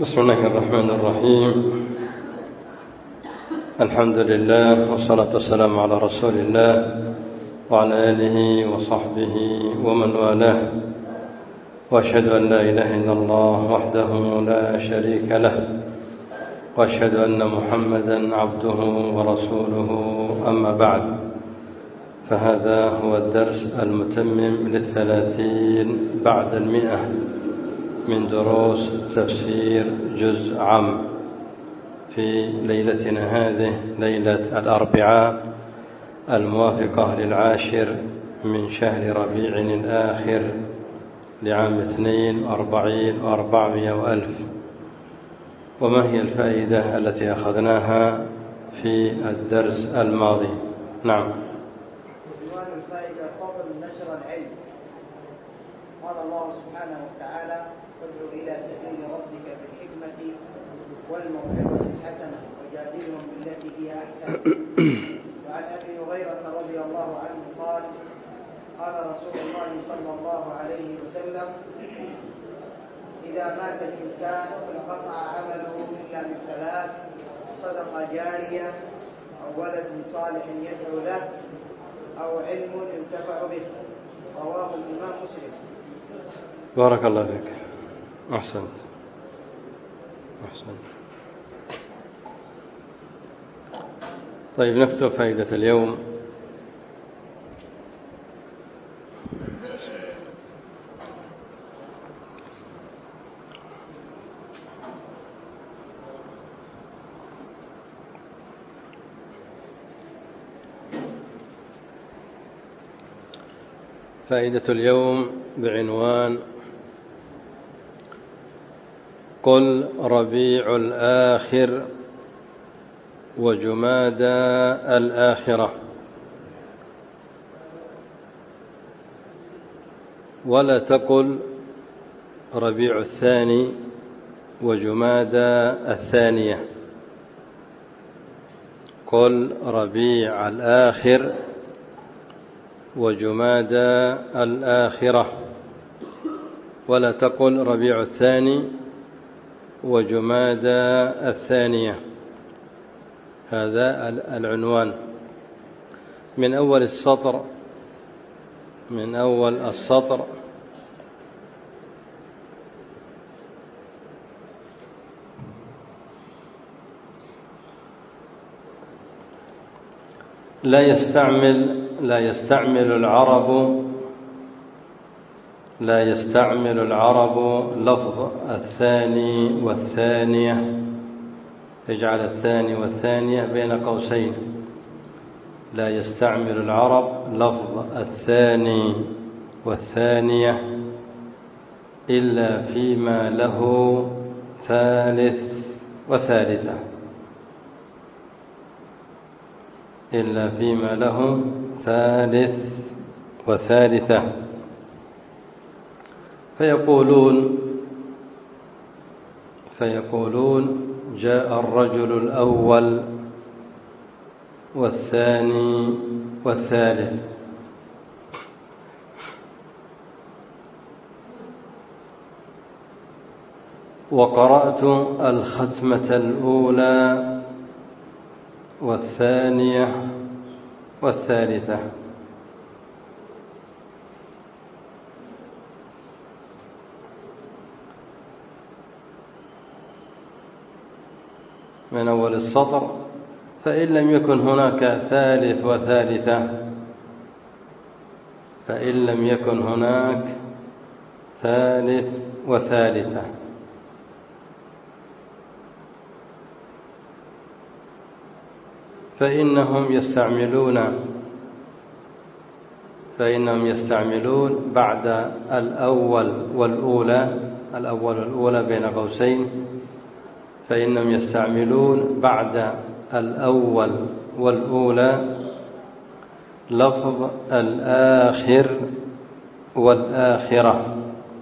بسم الله الرحمن الرحيم. الحمد لله والصلاة والسلام على رسول الله وعلى آله وصحبه ومن والاه، وأشهد أن لا إله إلا الله وحده لا شريك له، وأشهد أن محمدا عبده ورسوله. أما بعد، فهذا هو الدرس المتمم لل30 بعد 100 من دروس تفسير جزء عام في ليلتنا هذه، ليلة الأربعاء الموافقة للعاشر من شهر ربيع الآخر لعام 42 و400 وألف. وما هي الفائدة التي أخذناها في الدرس الماضي؟ نعم. عنوان الفائدة: فضل نشر العلم. قال الله سبحانه وتعالى: ادع إلى سبيل ربك بالحكمة والموعظة الحسنة وجادلهم بالتي هي أحسن. وعن أبي هريرة رضي الله عنه قال: قال رسول الله صلى الله عليه وسلم: إذا مات الإنسان انقطع عمله إلا من 3: صدقة جارية، أو ولد صالح يدعو له، أو علم ينتفع به. رواه الإمام مسلم. بارك الله فيك. أحسنت. طيب، نكتب فائدة اليوم. فائدة اليوم بعنوان: قل ربيع الآخر وجمادى الآخرة، ولا تقل ربيع الثاني وجمادى الثانية. قل ربيع الآخر وجمادى الآخرة، ولا تقل ربيع الثاني وجمادى الثانية. هذا العنوان من أول السطر. لا يستعمل العرب لفظ الثاني والثانية. اجعل الثاني والثانية بين قوسين. لا يستعمل العرب لفظ الثاني والثانية إلا فيما له ثالث وثالثة. إلا فيما له ثالث وثالثة. فيقولون جاء الرجل الأول والثاني والثالث. وقرأت الختمة الأولى والثانية والثالثة. من أول السطر: فإن لم يكن هناك ثالث وثالثة، فإن لم يكن هناك ثالث وثالثة، فإنهم يستعملون بعد الأول والأولى بين قوسين. فإنهم يستعملون بعد الأول والأولى لفظ الآخر والآخرة.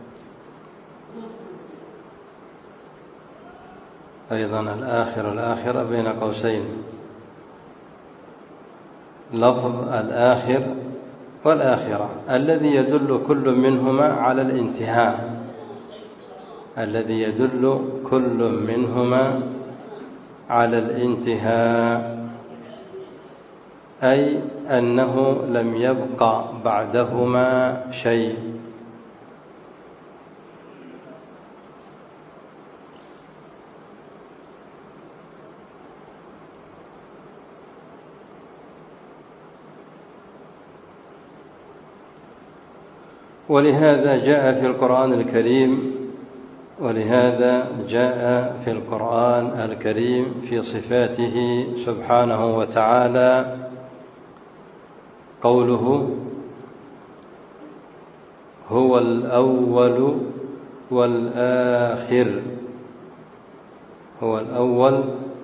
أيضا الآخر والآخرة بين قوسين. لفظ الآخر والآخرة الذي يدل كل منهما على الانتهاء، الذي يدل كل منهما على الانتهاء، أي أنه لم يبق بعدهما شيء. ولهذا جاء في القرآن الكريم في صفاته سبحانه وتعالى قوله: هو الأول والآخر. هو الأول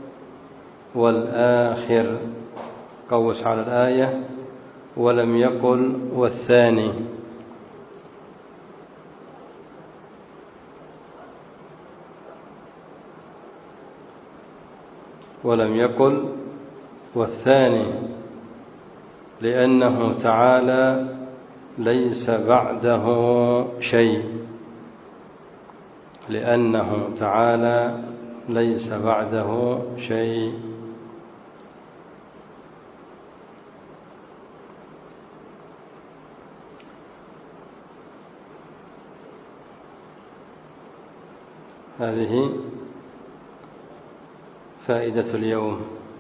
والآخر. قوس على الآية: ولم يقل والثاني. ولم يقل والثاني، لأنه تعالى ليس بعده شيء. لأنه تعالى ليس بعده شيء. هذه فائدة اليوم.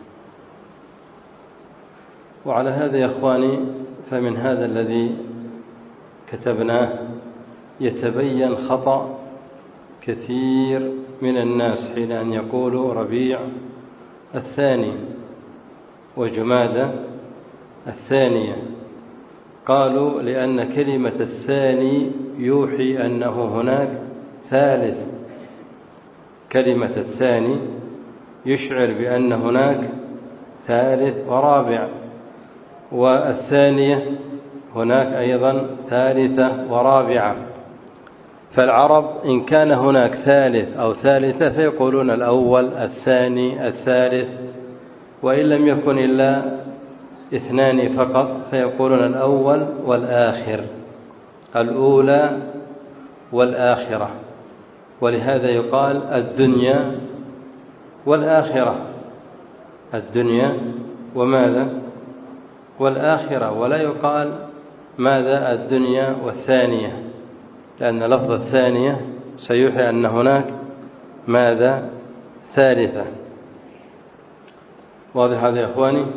وعلى هذا يا إخواني، فمن هذا الذي كتبناه يتبين خطأ كثير من الناس حين أن يقولوا ربيع الثاني وجمادى الثانية. قالوا لأن كلمة الثاني يوحي أنه هناك ثالث. كلمة الثاني يشعر بأن هناك ثالث ورابع، والثانية هناك أيضا ثالثة ورابعة. فالعرب إن كان هناك ثالث أو ثالثة فيقولون الأول الثاني الثالث، وإن لم يكن إلا اثنان فقط فيقولون الأول والآخر، الأولى والآخرة. ولهذا يقال الدنيا والآخرة. الدنيا وماذا؟ والآخرة. ولا يقال ماذا الدنيا والثانية، لأن لفظ الثانية سيوحي أن هناك ماذا؟ ثالثة. واضح هذا يا إخواني؟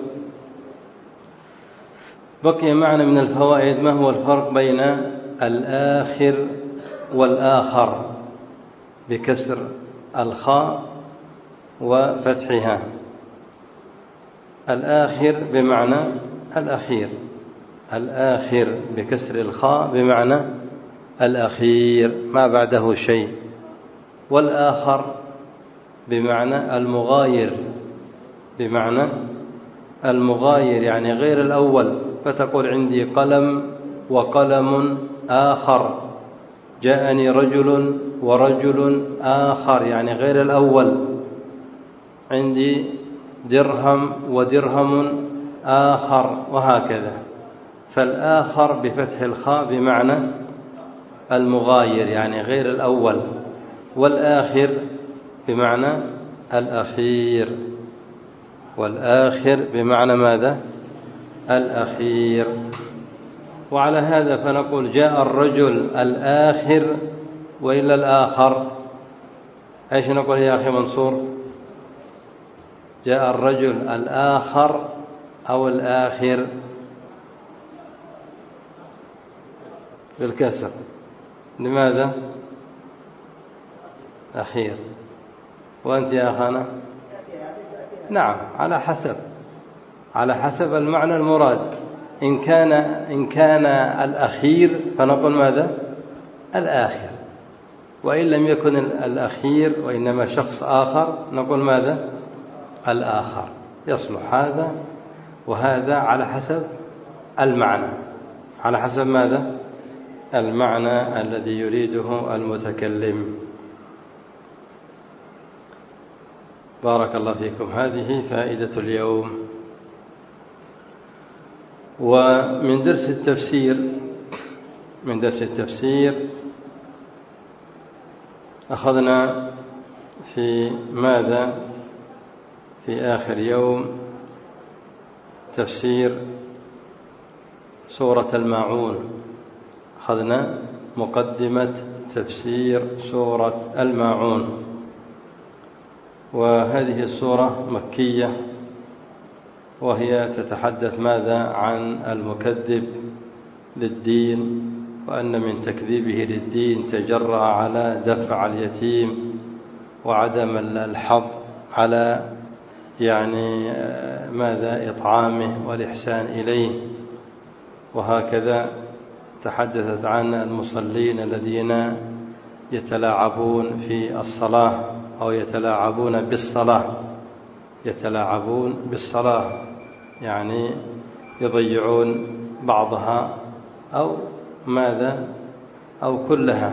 بقي معنا من الفوائد ما هو الفرق بين الآخر والآخر بكسر الخاء وفتحها. الآخر بمعنى الأخير. الآخر بكسر الخاء بمعنى الأخير ما بعده شيء. والآخر بمعنى المغاير. بمعنى المغاير يعني غير الأول. فتقول عندي قلم وقلم آخر، جاءني رجل ورجل آخر يعني غير الأول. عندي درهم ودرهم آخر، وهكذا. فالآخر بفتح الخاء بمعنى المغاير يعني غير الأول، والآخر بمعنى الأخير. والآخر بمعنى ماذا؟ الأخير. وعلى هذا فنقول جاء الرجل الآخر وإلا الآخر. ايش نقول يا أخي منصور؟ جاء الرجل الآخر أو الآخر؟ بالكسر. لماذا؟ أخير. وأنت يا أخانا؟ نعم، على حسب المعنى المراد. إن كان الأخير فنقول ماذا؟ الآخر. وإن لم يكن الأخير وإنما شخص آخر نقول ماذا؟ الآخر. يصلح هذا وهذا على حسب المعنى. على حسب ماذا؟ المعنى الذي يريده المتكلم. بارك الله فيكم. هذه فائدة اليوم. ومن درس التفسير أخذنا في ماذا في آخر يوم تفسير سورة الماعون. أخذنا مقدمة تفسير سورة الماعون، وهذه السورة مكية، وهي تتحدث ماذا عن المكذب للدين، وأن من تكذيبه للدين تجرأ على دفع اليتيم وعدم الحظ على يعني ماذا إطعامه والإحسان إليه. وهكذا تحدثت عن المصلين الذين يتلاعبون في الصلاة أو يتلاعبون بالصلاة، يعني يضيعون بعضها أو ماذا أو كلها.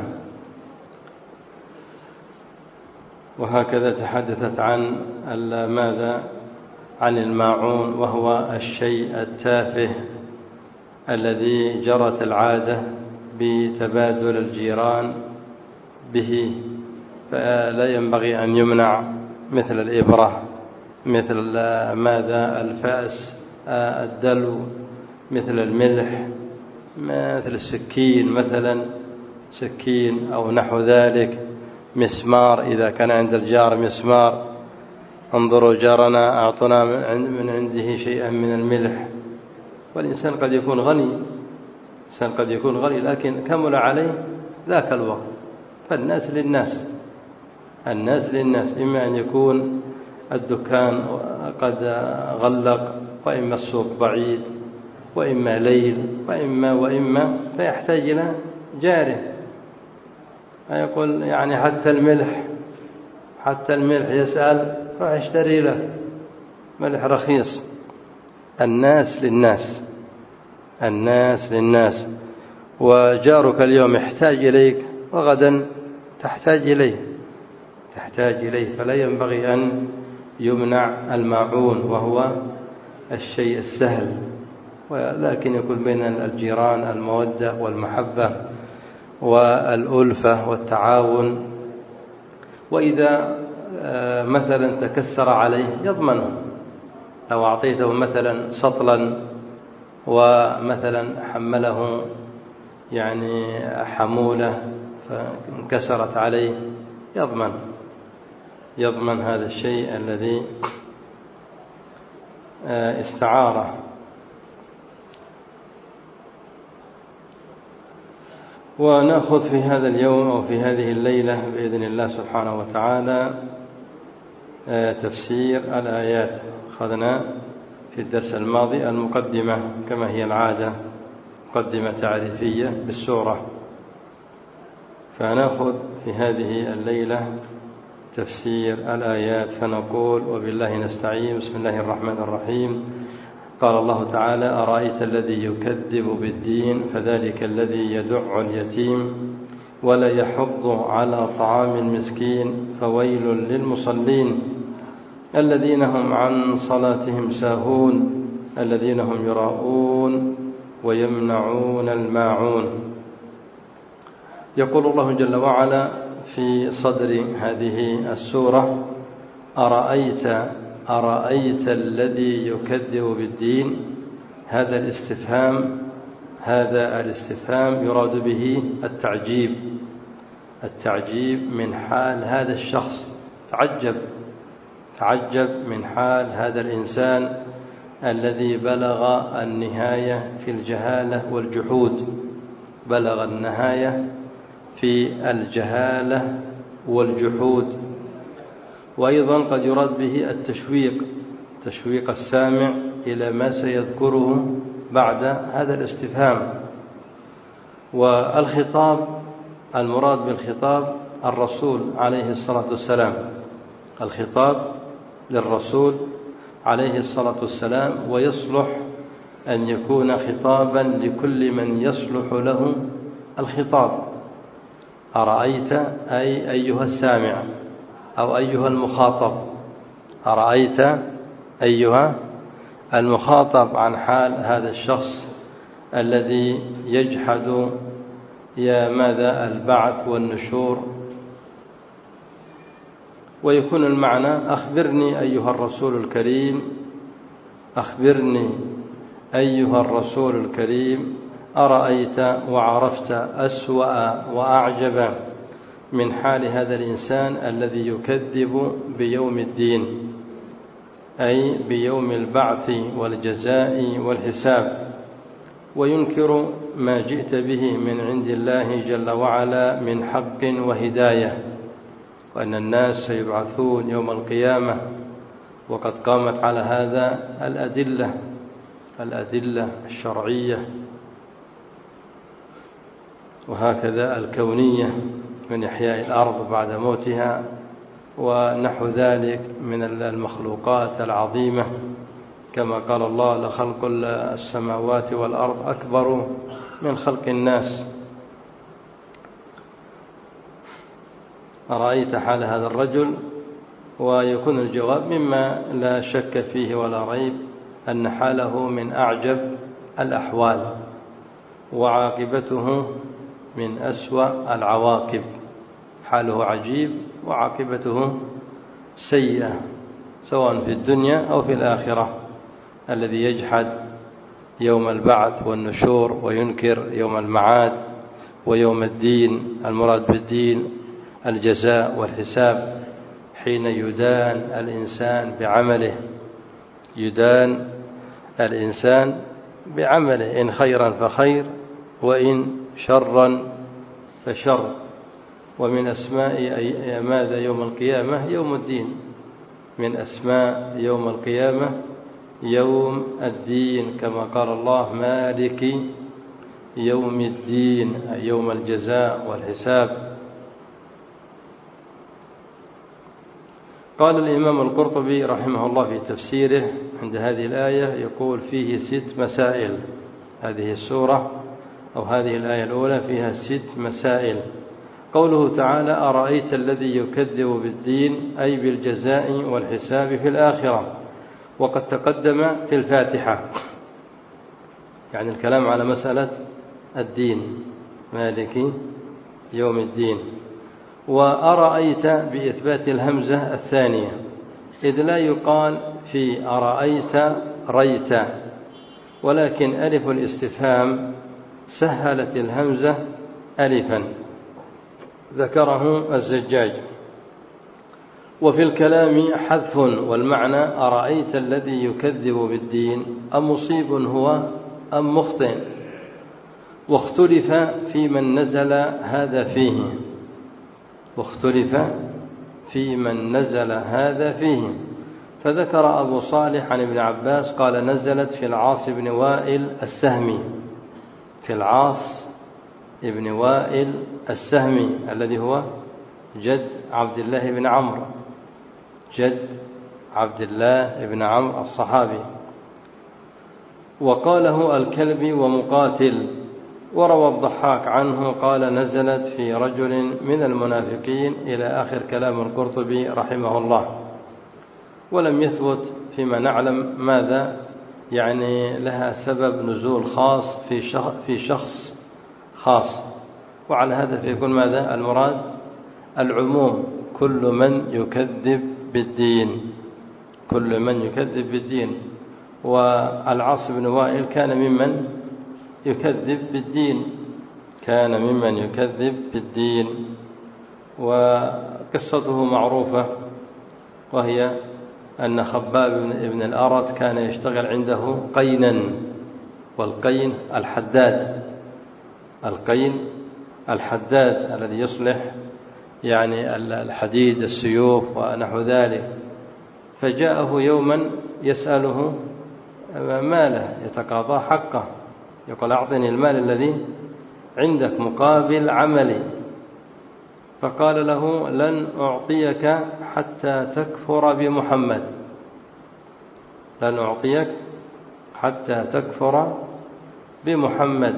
وهكذا تحدثت عن ماذا عن الماعون، وهو الشيء التافه الذي جرت العادة بتبادل الجيران به، فلا ينبغي أن يمنع، مثل الإبرة، مثل ماذا الفأس، الدلو، مثل الملح، مثل السكين، مثلا سكين أو نحو ذلك، مسمار إذا كان عند الجار مسمار، انظروا جارنا أعطنا من عنده شيئا من الملح. والإنسان قد يكون غني، لكن كمل عليه ذاك الوقت. فالناس للناس، إما أن يكون الدكان قد غلق، وإما السوق بعيد، وإما ليل، وإما فيحتاج إلى جاره. يقول يعني حتى الملح يسأل، راح يشتري له ملح رخيص. الناس للناس، وجارك اليوم يحتاج إليك، وغدا تحتاج إليه، فلا ينبغي أن يمنع الماعون، وهو الشيء السهل، ولكن يكون بين الجيران المودة والمحبة والألفة والتعاون. وإذا مثلا تكسر عليه يضمنه، لو أعطيته مثلا سطلا ومثلا حمله يعني حمولة فانكسرت عليه، يضمن هذا الشيء الذي استعاره. ونأخذ في هذا اليوم أو في هذه الليلة بإذن الله سبحانه وتعالى تفسير الآيات. أخذنا في الدرس الماضي المقدمة كما هي العادة، مقدمة تعريفية بالسورة، فنأخذ في هذه الليلة تفسير الآيات، فنقول وبالله نستعين. بسم الله الرحمن الرحيم. قال الله تعالى: أرأيت الذي يكذب بالدين فذلك الذي يدع اليتيم ولا يحض على طعام المسكين فويل للمصلين الذين هم عن صلاتهم ساهون الذين هم يراءون ويمنعون الماعون. يقول الله جل وعلا في صدر هذه السورة: أرأيت الذي يكذب بالدين. هذا الاستفهام يراد به التعجيب من حال هذا الشخص. تعجب من حال هذا الإنسان الذي بلغ النهاية في الجهالة والجحود. وأيضا قد يراد به تشويق السامع إلى ما سيذكره بعد هذا الاستفهام. والخطاب المراد بالخطاب الرسول عليه الصلاة والسلام، الخطاب للرسول عليه الصلاة والسلام، ويصلح أن يكون خطابا لكل من يصلح له الخطاب. أرأيت أي أيها السامع أو أيها المخاطب، أرأيت أيها المخاطب عن حال هذا الشخص الذي يجحد البعث والنشور ويكون المعنى أخبرني أيها الرسول الكريم، أخبرني أيها الرسول الكريم أرأيت وعرفت أسوأ وأعجب من حال هذا الإنسان الذي يكذب بيوم الدين، أي بيوم البعث والجزاء والحساب، وينكر ما جئت به من عند الله جل وعلا من حق وهداية، وأن الناس سيبعثون يوم القيامة، وقد قامت على هذا الأدلة الشرعية وهكذا الكونية من إحياء الأرض بعد موتها ونحو ذلك من المخلوقات العظيمة، كما قال الله لخلق السماوات والأرض أكبر من خلق الناس. أرأيت حال هذا الرجل؟ ويكون الجواب مما لا شك فيه ولا ريب أن حاله من أعجب الأحوال، وعاقبته من أسوأ العواقب، حاله عجيب وعاقبته سيئة سواء في الدنيا أو في الآخرة. الذي يجحد يوم البعث والنشور وينكر يوم المعاد ويوم الدين، المراد بالدين الجزاء والحساب، حين يدان الإنسان بعمله، يدان الإنسان بعمله، إن خيرا فخير وإن شرا فشر. ومن أسماء ماذا يوم القيامة؟ يوم الدين، من أسماء يوم القيامة يوم الدين، كما قال الله مالك يوم الدين، أي يوم الجزاء والحساب. قال الإمام القرطبي رحمه الله في تفسيره عند هذه الآية، يقول فيه 6 مسائل. هذه السورة أو هذه الآية الأولى فيها 6 مسائل. قوله تعالى أرأيت الذي يكذب بالدين، أي بالجزاء والحساب في الآخرة، وقد تقدم في الفاتحة، يعني الكلام على مسألة الدين، مالك يوم الدين. وأرأيت بإثبات الهمزة الثانية، إذ لا يقال في أرأيت ريت، ولكن ألف الاستفهام سهلت الهمزة ألفا، ذكره الزجاج. وفي الكلام حذف، والمعنى أرأيت الذي يكذب بالدين أمصيب هو أم مخطئ، واختلف في من نزل هذا فيه، واختلف في من نزل هذا فيه. فذكر أبو صالح عن ابن عباس قال نزلت في العاص بن وائل السهمي، في العاص ابن وائل السهمي الذي هو جد عبد الله بن عمرو، جد عبد الله بن عمرو الصحابي. وقاله الكلبي ومقاتل. وروى الضحاك عنه قال نزلت في رجل من المنافقين إلى آخر كلام القرطبي رحمه الله. ولم يثبت فيما نعلم ماذا يعني لها سبب نزول خاص في شخص خاص، وعلى هذا فيكون ماذا المراد؟ العموم، كل من يكذب بالدين، كل من يكذب بالدين. والعاص بن وائل كان ممن يكذب بالدين، كان ممن يكذب بالدين. وقصته معروفة، وهي أن خباب بن الأرت كان يشتغل عنده قينا، والقين الحداد، القين الحداد الذي يصلح يعني الحديد السيوف ونحو ذلك. فجاءه يوما يسأله ماله، يتقاضى حقه، يقول أعطني المال الذي عندك مقابل عملي. فقال له لن أعطيك حتى تكفر بمحمد، لن أعطيك حتى تكفر بمحمد.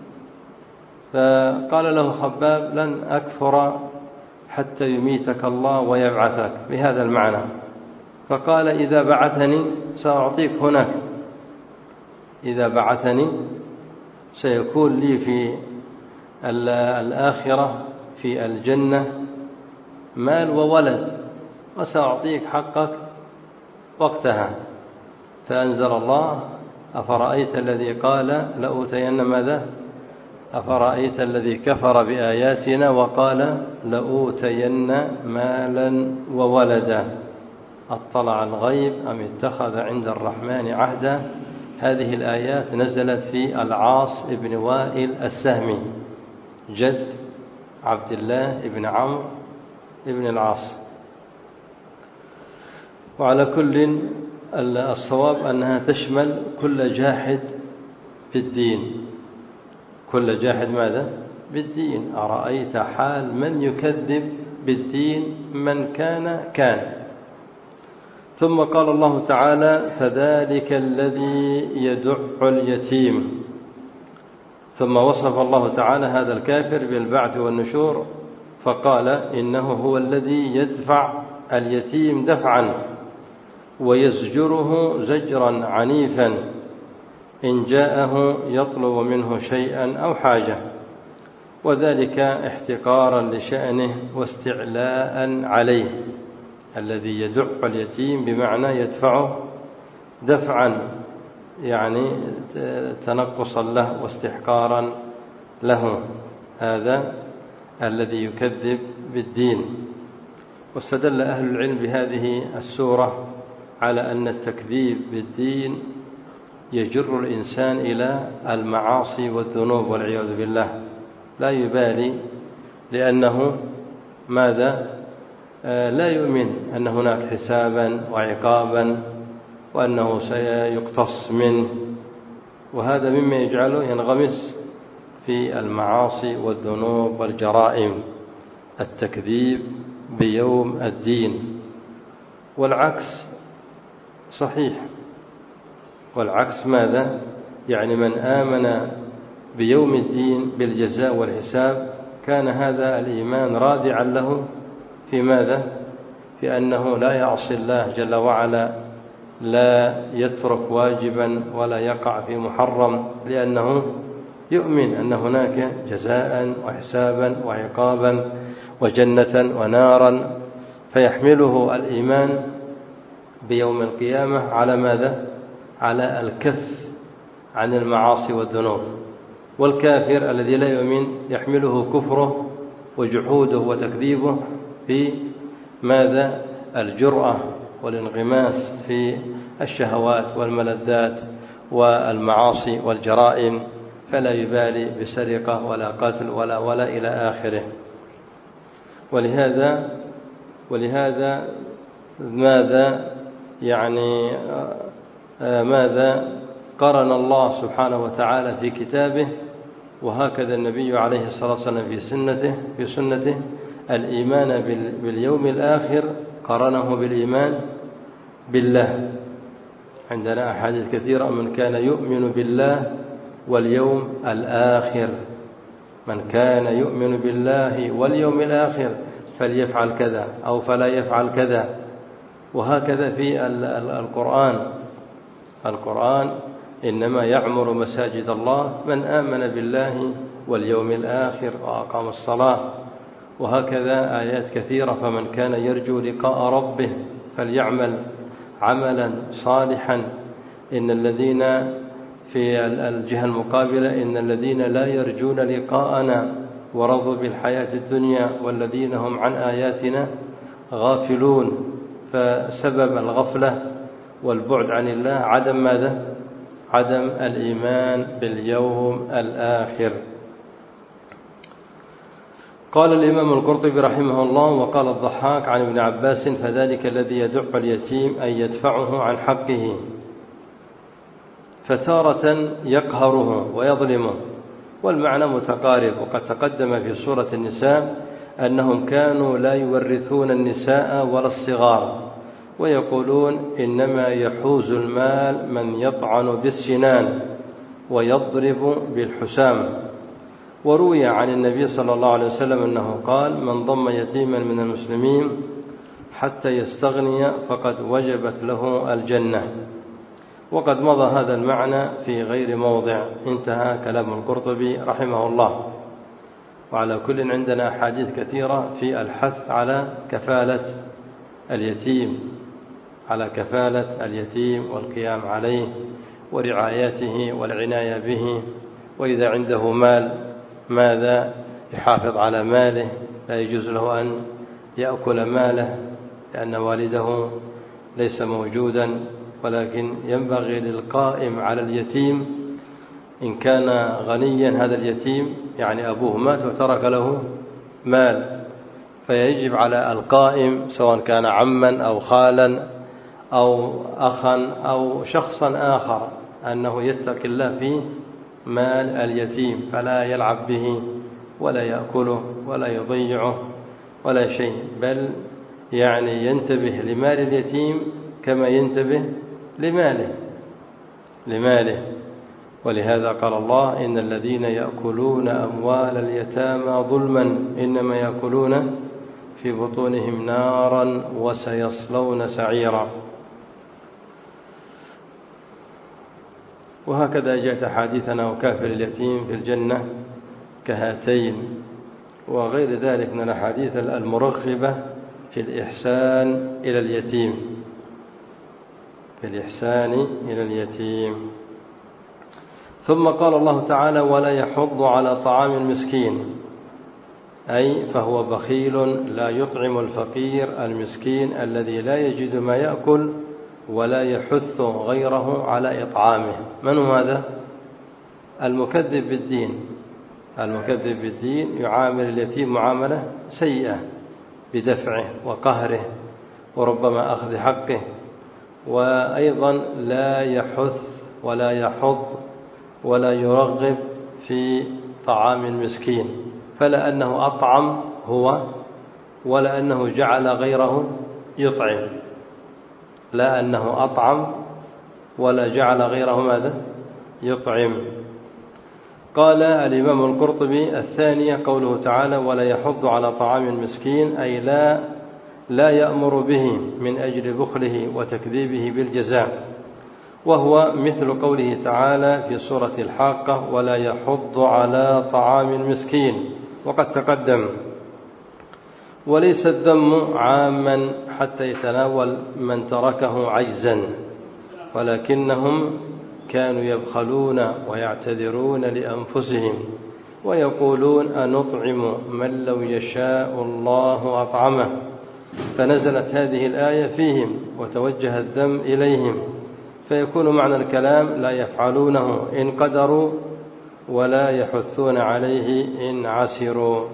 فقال له خباب لن أكفر حتى يميتك الله ويبعثك، بهذا المعنى. فقال إذا بعثني سأعطيك هناك، إذا بعثني سيكون لي في الآخرة في الجنة مال وولد، وسأعطيك حقك وقتها. فأنزل الله: أفرأيت الذي قال لأوتين ماذا؟ أفرأيت الذي كفر بآياتنا وقال لأوتين مالا وولدا أطلع الغيب أم اتخذ عند الرحمن عهدا. هذه الآيات نزلت في العاص بن وائل السهمي جد عبد الله بن عمرو بن العاص. وعلى كل الصواب أنها تشمل كل جاحد بالدين. كل جاحد ماذا؟ بالدين. أرأيت حال من يكذب بالدين من كان. ثم قال الله تعالى: فذلك الذي يدع اليتيم. ثم وصف الله تعالى هذا الكافر بالبعث والنشور فقال: إنه هو الذي يدفع اليتيم دفعا ويزجره زجرا عنيفا إن جاءه يطلب منه شيئا أو حاجة، وذلك احتقارا لشأنه واستعلاء عليه. الذي يدع اليتيم بمعنى يدفعه دفعا، يعني تنقصا له واستحقارا له. هذا الذي يكذب بالدين. واستدل أهل العلم بهذه السورة على أن التكذيب بالدين يجر الإنسان إلى المعاصي والذنوب والعياذ بالله، لا يبالي، لأنه ماذا؟ لا يؤمن أن هناك حسابا وعقابا وأنه سيقتص منه، وهذا مما يجعله ينغمس في المعاصي والذنوب والجرائم، التكذيب بيوم الدين. والعكس صحيح. والعكس ماذا؟ يعني من آمن بيوم الدين بالجزاء والحساب كان هذا الإيمان رادعا له في ماذا؟ في أنه لا يعصي الله جل وعلا، لا يترك واجبا ولا يقع في محرم، لأنه يؤمن أن هناك جزاء وحسابا وعقابا وجنة ونارا، فيحمله الإيمان بيوم القيامة على ماذا؟ على الكف عن المعاصي والذنوب. والكافر الذي لا يؤمن يحمله كفره وجحوده وتكذيبه في ماذا؟ الجرأة والانغماس في الشهوات والملذات والمعاصي والجرائم، فلا يبالي بسرقة ولا قتل ولا إلى آخره. ولهذا ماذا يعني ماذا قرن الله سبحانه وتعالى في كتابه، وهكذا النبي عليه الصلاة والسلام في سنته الإيمان باليوم الآخر قرنه بالإيمان بالله. عندنا أحاديث كثيرة: من كان يؤمن بالله واليوم الآخر، من كان يؤمن بالله واليوم الآخر فليفعل كذا أو فلا يفعل كذا. وهكذا في القرآن إنما يعمر مساجد الله من آمن بالله واليوم الآخر وأقام الصلاة. وهكذا آيات كثيرة: فمن كان يرجو لقاء ربه فليعمل عملا صالحا. إن الذين في الجهة المقابلة: إن الذين لا يرجون لقاءنا ورضوا بالحياة الدنيا والذين هم عن آياتنا غافلون. فسبب الغفلة والبعد عن الله عدم ماذا؟ عدم الإيمان باليوم الآخر. قال الإمام القرطبي رحمه الله: وقال الضحاك عن ابن عباس: فذلك الذي يدع اليتيم أن يدفعه عن حقه، فتارة يقهره ويظلمه. والمعنى متقارب، وقد تقدم في سورة النساء أنهم كانوا لا يورثون النساء ولا الصغار، ويقولون: إنما يحوز المال من يطعن بالسنان ويضرب بالحسام. وروي عن النبي صلى الله عليه وسلم أنه قال: من ضم يتيما من المسلمين حتى يستغني فقد وجبت له الجنة. وقد مضى هذا المعنى في غير موضع. انتهى كلام القرطبي رحمه الله. وعلى كل عندنا أحاديث كثيرة في الحث على كفالة اليتيم، على كفالة اليتيم والقيام عليه ورعايته والعناية به. وإذا عنده مال ماذا؟ يحافظ على ماله، لا يجوز له أن يأكل ماله لأن والده ليس موجودا، ولكن ينبغي للقائم على اليتيم إن كان غنيا هذا اليتيم، يعني أبوه مات وترك له مال، فيجب على القائم سواء كان عما أو خالا أو أخا أو شخصا آخر أنه يتقي الله في مال اليتيم، فلا يلعب به ولا يأكله ولا يضيعه ولا شيء، بل يعني ينتبه لمال اليتيم كما ينتبه لماله. ولهذا قال الله: إن الذين يأكلون أموال اليتامى ظلما إنما يأكلون في بطونهم نارا وسيصلون سعيرا. وهكذا جاءت أحاديثنا وكافل اليتيم في الجنة كهاتين، وغير ذلك من الأحاديث المرغبة في الإحسان إلى اليتيم. ثم قال الله تعالى: ولا يحض على طعام المسكين، أي فهو بخيل لا يطعم الفقير المسكين الذي لا يجد ما يأكل ولا يحث غيره على إطعامه. من هو هذا؟ المكذب بالدين يعامل اليتيم معاملة سيئة بدفعه وقهره وربما أخذ حقه، وأيضا لا يحث ولا يحض ولا يرغب في طعام المسكين، فلا أنه أطعم هو ولا أنه جعل غيره يطعم، لا أنه أطعم ولا جعل غيره ماذا؟ يطعم. قال الإمام القرطبي: الثانية قوله تعالى: ولا يحض على طعام المسكين، أي لا يأمر به من أجل بخله وتكذيبه بالجزاء، وهو مثل قوله تعالى في سورة الحاقة: ولا يحض على طعام المسكين، وقد تقدم. وليس الذم عاما حتى يتناول من تركه عجزا، ولكنهم كانوا يبخلون ويعتذرون لأنفسهم ويقولون: أنطعم من لو يشاء الله أطعمه، فنزلت هذه الآية فيهم وتوجه الذم إليهم، فيكون معنى الكلام: لا يفعلونه إن قدروا ولا يحثون عليه إن عسروا.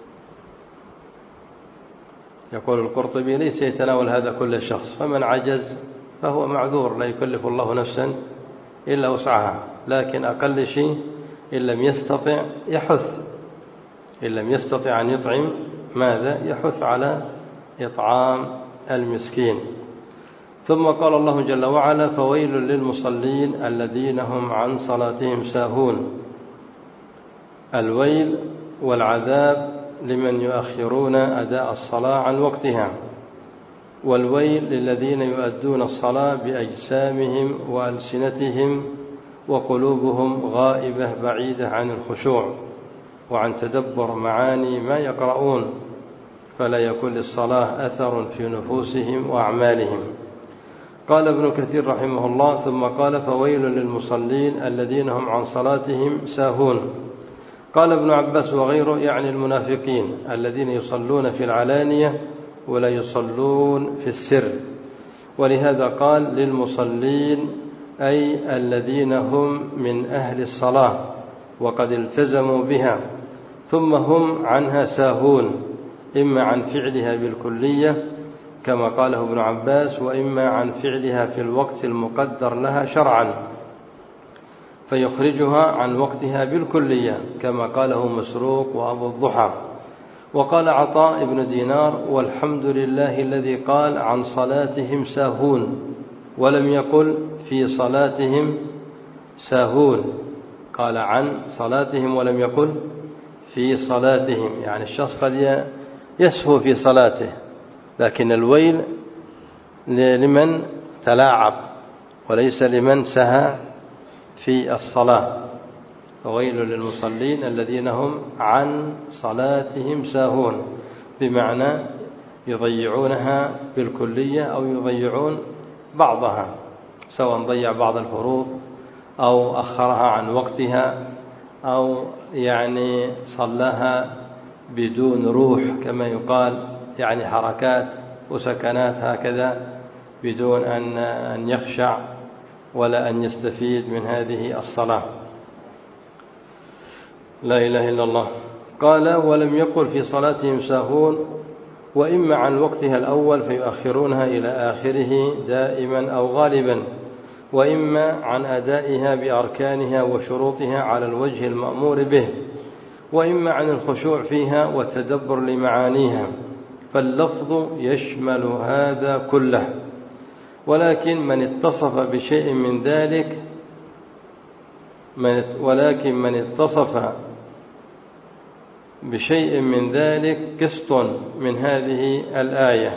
يقول القرطبي: ليس يتناول هذا كل شخص، فمن عجز فهو معذور، لا يكلف الله نفسا إلا وسعها، لكن أقل شيء إن لم يستطع يحث، إن لم يستطع أن يطعم ماذا؟ يحث على إطعام المسكين. ثم قال الله جل وعلا: فويل للمصلين الذين هم عن صلاتهم ساهون. الويل والعذاب لمن يؤخرون أداء الصلاة عن وقتها، والويل للذين يؤدون الصلاة بأجسامهم وألسنتهم وقلوبهم غائبة بعيدة عن الخشوع وعن تدبر معاني ما يقرؤون، فلا يكون للصلاة أثر في نفوسهم وأعمالهم. قال ابن كثير رحمه الله: ثم قال: فويل للمصلين الذين هم عن صلاتهم ساهون. قال ابن عباس وغيره: يعني المنافقين الذين يصلون في العلانية ولا يصلون في السر. ولهذا قال: للمصلين، أي الذين هم من أهل الصلاة وقد التزموا بها، ثم هم عنها ساهون، إما عن فعلها بالكلية كما قاله ابن عباس، وإما عن فعلها في الوقت المقدر لها شرعا فيخرجها عن وقتها بالكلية كما قاله مسروق وأبو الضحى. وقال عطاء بن دينار: والحمد لله الذي قال عن صلاتهم ساهون ولم يقل في صلاتهم ساهون، قال عن صلاتهم ولم يقل في صلاتهم، يعني الشخص قد يسهو في صلاته، لكن الويل لمن تلاعب وليس لمن سهى في الصلاة. فويل للمصلين الذين هم عن صلاتهم ساهون، بمعنى يضيعونها بالكلية أو يضيعون بعضها، سواء ضيع بعض الفروض أو أخرها عن وقتها أو يعني صلاها بدون روح كما يقال، يعني حركات وسكنات هكذا بدون أن يخشع ولا أن يستفيد من هذه الصلاة. لا إله إلا الله. قال ولم يقل في صلاتهم ساهون، وإما عن وقتها الأول فيؤخرونها إلى آخره دائما أو غالبا، وإما عن أدائها بأركانها وشروطها على الوجه المأمور به، وإما عن الخشوع فيها والتدبر لمعانيها، فاللفظ يشمل هذا كله. ولكن من اتصف بشيء من ذلك قسط من هذه الآية،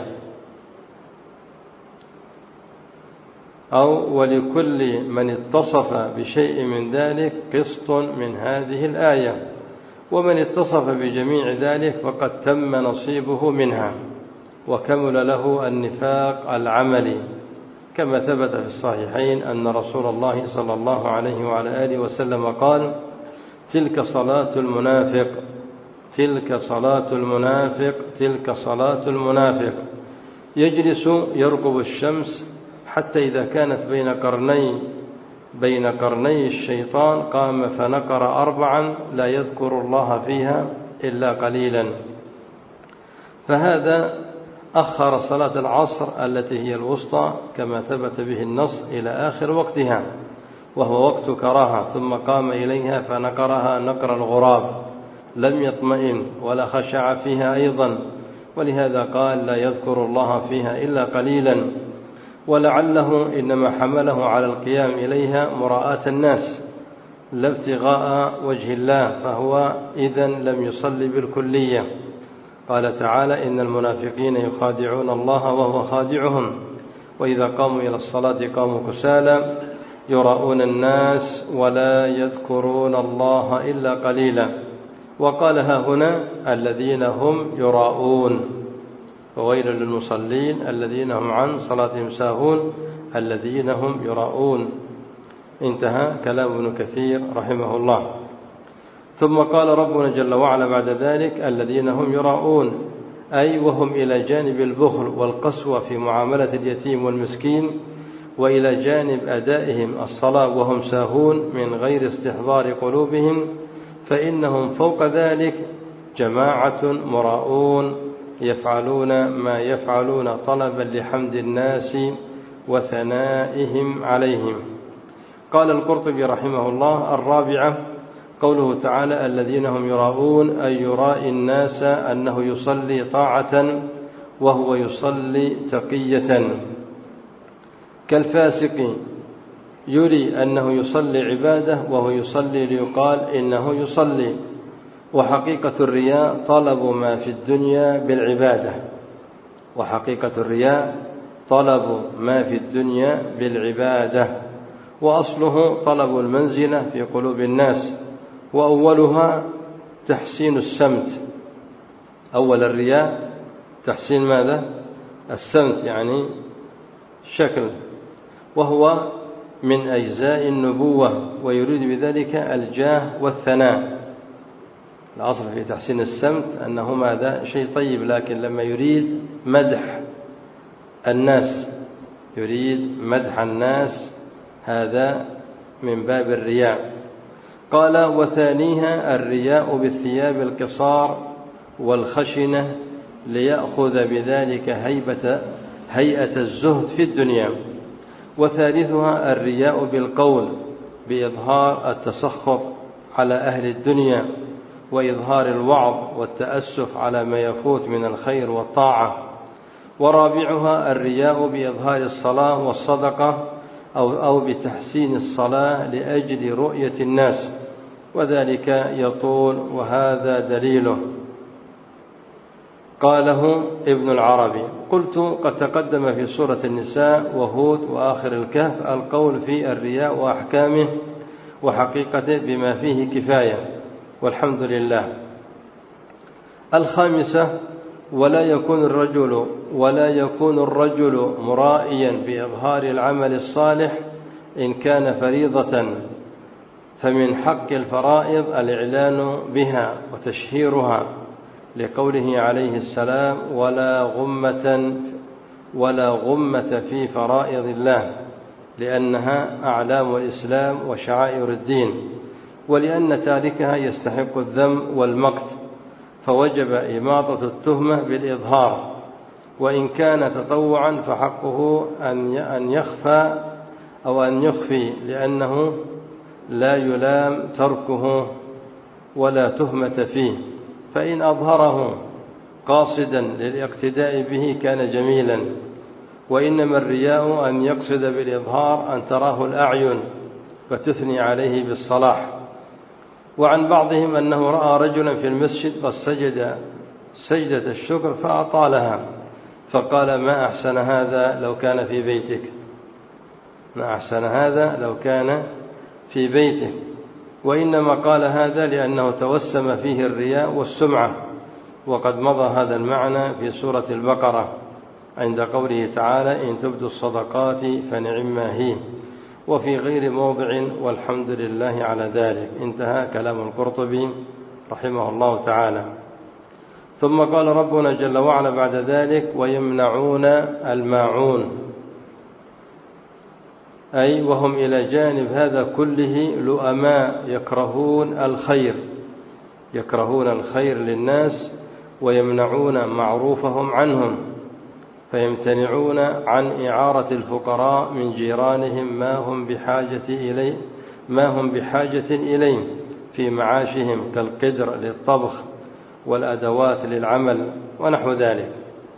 أو ولكل من اتصف بشيء من ذلك قسط من هذه الآية، ومن اتصف بجميع ذلك فقد تم نصيبه منها وكمل له النفاق العملي، كما ثبت في الصحيحين أن رسول الله صلى الله عليه وعلى آله وسلم قال: تلك صلاة المنافق، تلك صلاة المنافق، تلك صلاة المنافق، يجلس يرقب الشمس حتى إذا كانت بين قرني الشيطان قام فنقر 4 لا يذكر الله فيها إلا قليلا. فهذا أخر صلاة العصر التي هي الوسطى كما ثبت به النص إلى آخر وقتها، وهو وقت كراهة، ثم قام إليها فنقرها نقر الغراب، لم يطمئن ولا خشع فيها أيضا، ولهذا قال: لا يذكر الله فيها إلا قليلا. ولعله إنما حمله على القيام إليها مراءة الناس لا ابتغاء وجه الله، فهو إذن لم يصلي بالكلية. قال تعالى: إن المنافقين يخادعون الله وهو خادعهم، وإذا قاموا إلى الصلاة قاموا كسالى يراءون الناس ولا يذكرون الله إلا قليلا. وقال ها هنا: الذين هم يراءون، وويل للمصلين الذين هم عن صلاتهم ساهون الذين هم يراءون. انتهى كلام ابن كثير رحمه الله. ثم قال ربنا جل وعلا بعد ذلك: الذين هم يراءون، أي وهم إلى جانب البخل والقسوة في معاملة اليتيم والمسكين، وإلى جانب أدائهم الصلاة وهم ساهون من غير استحضار قلوبهم، فإنهم فوق ذلك جماعة مراءون يفعلون ما يفعلون طلبا لحمد الناس وثنائهم عليهم. قال القرطبي رحمه الله: الرابعة قوله تعالى: الذين هم يراءون، أي يرائي الناس أنه يصلي طاعة وهو يصلي تقية، كالفاسق يري أنه يصلي عبادة وهو يصلي ليقال إنه يصلي. وحقيقة الرياء طلب ما في الدنيا بالعبادة، وحقيقة الرياء طلب ما في الدنيا بالعبادة، وأصله طلب المنزلة في قلوب الناس، وأولها تحسين السمت. أول الرياء تحسين ماذا؟ السمت، يعني شكل، وهو من أجزاء النبوة، ويريد بذلك الجاه والثناء. الأصل في تحسين السمت أنه ماذا؟ شيء طيب، لكن لما يريد مدح الناس، يريد مدح الناس، هذا من باب الرياء. قال: وثانيها الرياء بالثياب القصار والخشنة ليأخذ بذلك هيئة الزهد في الدنيا. وثالثها الرياء بالقول بإظهار التسخط على أهل الدنيا وإظهار الوعظ والتأسف على ما يفوت من الخير والطاعة. ورابعها الرياء بإظهار الصلاة والصدقة أو بتحسين الصلاة لأجل رؤية الناس، وذلك يطول، وهذا دليله. قاله ابن العربي. قلت: قد تقدم في سورة النساء وهود وآخر الكهف القول في الرياء وأحكامه وحقيقته بما فيه كفاية، والحمد لله. الخامسة ولا يكون الرجل مرائيا بإظهار العمل الصالح إن كان فريضة، فمن حق الفرائض الإعلان بها وتشهيرها، لقوله عليه السلام: ولا غمة في فرائض الله، لأنها أعلام الإسلام وشعائر الدين، ولأن تاركها يستحق الذم والمقت، فوجب إماطة التهمة بالإظهار، وإن كان تطوعا فحقه أن يخفى أو أن يخفي، لأنه لا يلام تركه ولا تهمة فيه، فإن أظهره قاصدا للاقتداء به كان جميلا، وإنما الرياء أن يقصد بالإظهار أن تراه الأعين فتثني عليه بالصلاح. وعن بعضهم أنه رأى رجلا في المسجد قد سجد سجدة الشكر فأطالها، فقال: ما أحسن هذا لو كان في بيتك، ما أحسن هذا لو كان في بيتك. وإنما قال هذا لأنه توسم فيه الرياء والسمعة، وقد مضى هذا المعنى في سورة البقرة عند قوله تعالى: إن تبدوا الصدقات فنعما هي، وفي غير موضع: والحمد لله على ذلك. انتهى كلام القرطبي رحمه الله تعالى. ثم قال ربنا جل وعلا بعد ذلك: ويمنعون الماعون، أي وهم إلى جانب هذا كله لؤماء، يكرهون الخير للناس، ويمنعون معروفهم عنهم، فيمتنعون عن إعارة الفقراء من جيرانهم ما هم بحاجة إليه في معاشهم، كالقدر للطبخ والأدوات للعمل ونحو ذلك.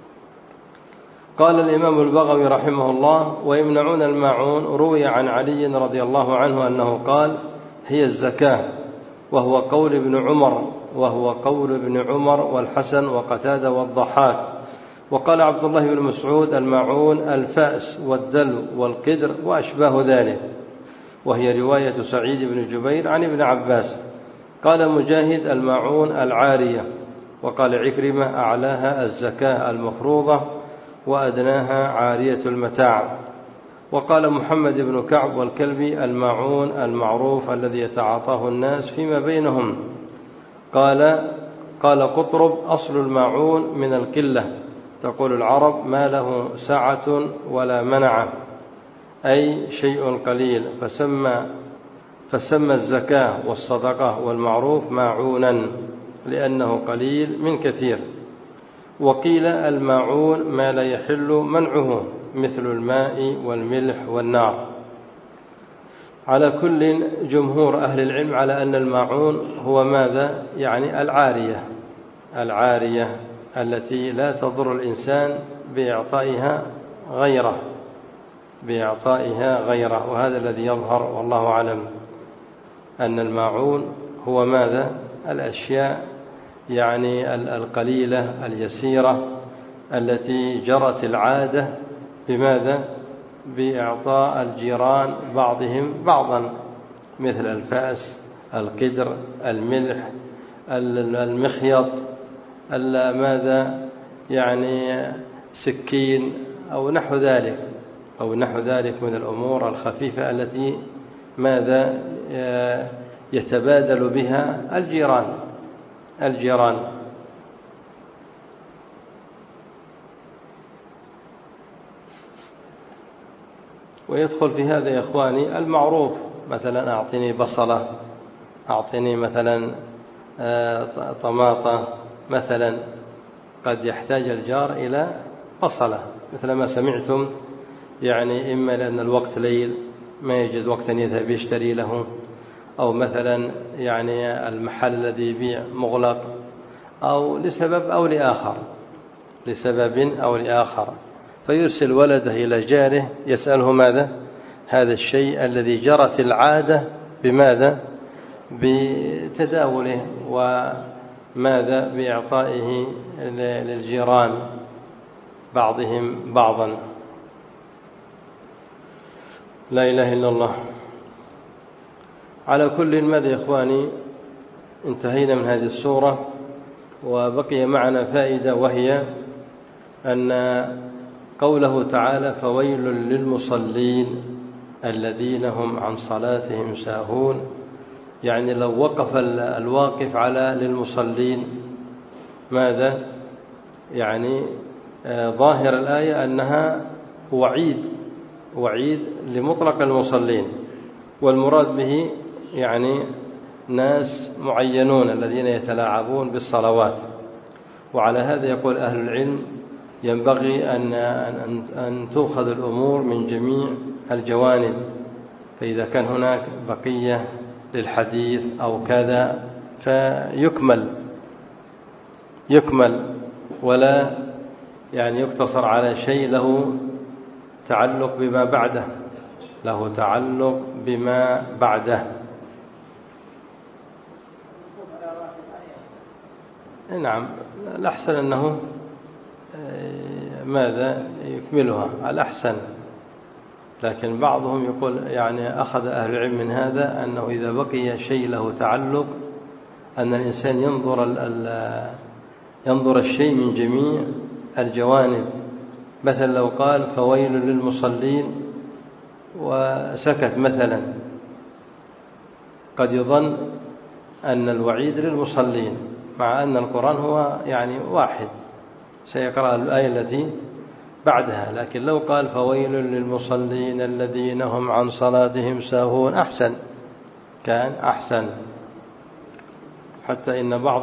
قال الإمام البغوي رحمه الله: ويمنعون الماعون، روي عن علي رضي الله عنه أنه قال: هي الزكاة، وهو قول ابن عمر والحسن وقتادة والضحاك. وقال عبد الله بن مسعود: الماعون الفأس والدلو والقدر وأشباه ذلك، وهي رواية سعيد بن جبير عن ابن عباس. قال مجاهد: الماعون العارية. وقال عكرمة: أعلاها الزكاة المفروضة، وأدناها عارية المتاع. وقال محمد بن كعب والكلبي: الماعون المعروف الذي يتعاطاه الناس فيما بينهم. قال قطرب: أصل الماعون من القلة، تقول العرب: ما له سعة ولا منعة، أي شيء قليل، فسمى الزكاة والصدقة والمعروف ماعونا، لأنه قليل من كثير. وقيل: الماعون ما لا يحل منعه، مثل الماء والملح والنار. على كل، جمهور أهل العلم على أن الماعون هو ماذا؟ يعني العارية التي لا تضر الإنسان بإعطائها غيره. وهذا الذي يظهر والله أعلم، أن الماعون هو ماذا؟ الأشياء يعني القليلة اليسيرة التي جرت العادة بماذا؟ بإعطاء الجيران بعضهم بعضا، مثل الفأس، القدر، الملح، المخيط، ماذا يعني سكين أو نحو ذلك من الأمور الخفيفة التي ماذا يتبادل بها الجيران. ويدخل في هذا يا إخواني المعروف، مثلا أعطني بصلة، أعطني مثلا طماطة مثلا، قد يحتاج الجار إلى بصلة، مثل ما سمعتم، يعني إما لأن الوقت ليل ما يجد وقتا يذهب يشتري له، أو مثلا يعني المحل الذي يبيع مغلق، أو لسبب أو لآخر، فيرسل ولده إلى جاره يسأله ماذا؟ هذا الشيء الذي جرت العادة بماذا؟ بتداوله وماذا؟ بإعطائه للجيران بعضهم بعضا. لا إله إلا الله. على كل، ماذا يا إخواني؟ انتهينا من هذه السورة، وبقي معنا فائدة، وهي أن قوله تعالى فويل للمصلين الذين هم عن صلاتهم ساهون، يعني لو وقف الواقف على للمصلين ماذا؟ يعني ظاهر الآية أنها وعيد لمطلق المصلين، والمراد به يعني ناس معينون الذين يتلاعبون بالصلوات. وعلى هذا يقول أهل العلم ينبغي أن تؤخذ الأمور من جميع الجوانب، فإذا كان هناك بقية للحديث أو كذا فيكمل ولا يعني يقتصر على شيء له تعلق بما بعده. نعم، الأحسن أنه ماذا يكملها الأحسن، لكن بعضهم يقول يعني أخذ أهل العلم من هذا أنه إذا بقي شيء له تعلق أن الإنسان ينظر الشيء من جميع الجوانب. مثلا لو قال فويل للمصلين وسكت مثلا، قد يظن أن الوعيد للمصلين، مع أن القرآن هو يعني واحد سيقرأ الآية التي بعدها. لكن لو قال فويل للمصلين الذين هم عن صلاتهم ساهون كان أحسن. حتى إن بعض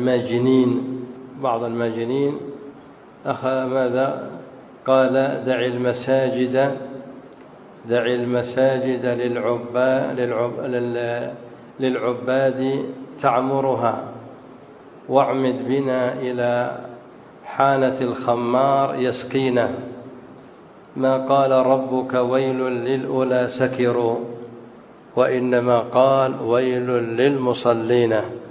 الماجنين أخذ ماذا قال دع المساجد للعباد تعمرها واعمد بنا إلى حانة الخمار يسقينا، ما قال ربك ويل للأولى سكروا، وإنما قال ويل للمصلين.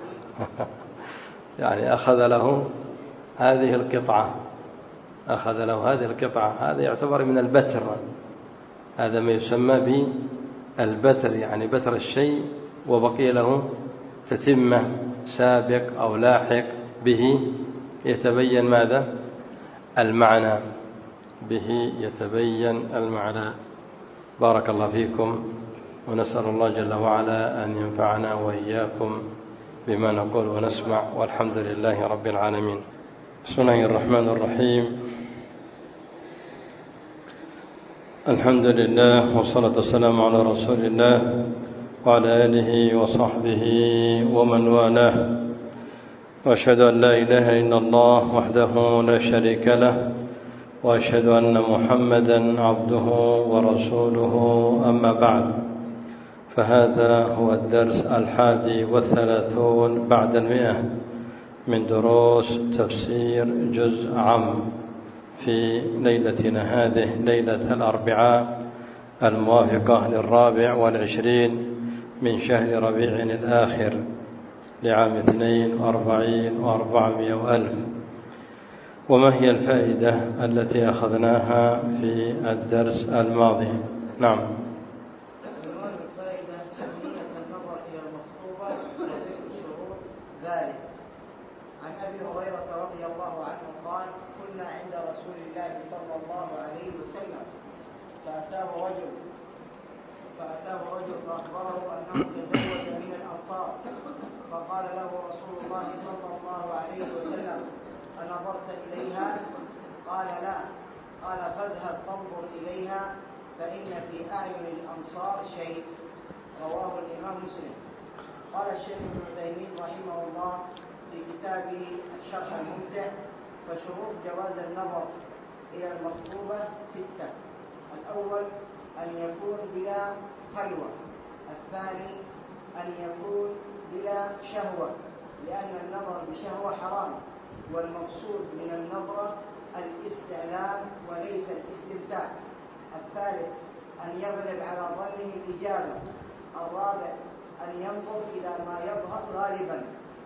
يعني أخذ له هذه القطعة، هذا يعتبر من البتر، هذا ما يسمى بالبتر، يعني بتر الشيء وبقي له تتمة سابق أو لاحق، به يتبين ماذا؟ المعنى، بارك الله فيكم، ونسأل الله جل وعلا أن ينفعنا وإياكم بما نقول ونسمع، والحمد لله رب العالمين. بسم الله الرحمن الرحيم. الحمد لله والصلاة والسلام على رسول الله وعلى آله وصحبه ومن والاه، وأشهد أن لا إله إلا الله وحده لا شريك له، وأشهد أن محمدا عبده ورسوله، أما بعد، فهذا هو الدرس 31 بعد 100 من دروس تفسير جزء عام في ليلتنا هذه، ليلة الأربعاء الموافقة 24 من شهر ربيع الآخر لعام 42 و400 وألف. وما هي الفائدة التي أخذناها في الدرس الماضي؟ نعم. الفائدة سمية النظر إلى المخطوبة وذكر شروط ذلك. عن أبي هريرة رضي الله عنه قال: كنا عند رسول الله صلى الله عليه وسلم فأتاه رجل فأخبره أنه تزوج من الأنصار، فقال له رسول الله صلى الله عليه وسلم: أنظرت إليها؟ قال: لا. قال: فاذهب فانظر إليها فإن في أعين الأنصار شيء. رواه الإمام مسلم. قال الشيخ ابن عثيمين رحمه الله في كتابه الشرح الممتع: فشروط جواز النظر إلى المخطوبة 6. الأول أن يكون بلا خلوة. الثاني أن يكون بلا شهوة، لأن النظر بشهوة حرام، والمقصود من النظرة الاستعلام وليس الاستمتاع. الثالث أن يغلب على ظنه الإجابة. الرابع أن ينظر إلى ما يظهر غالبا.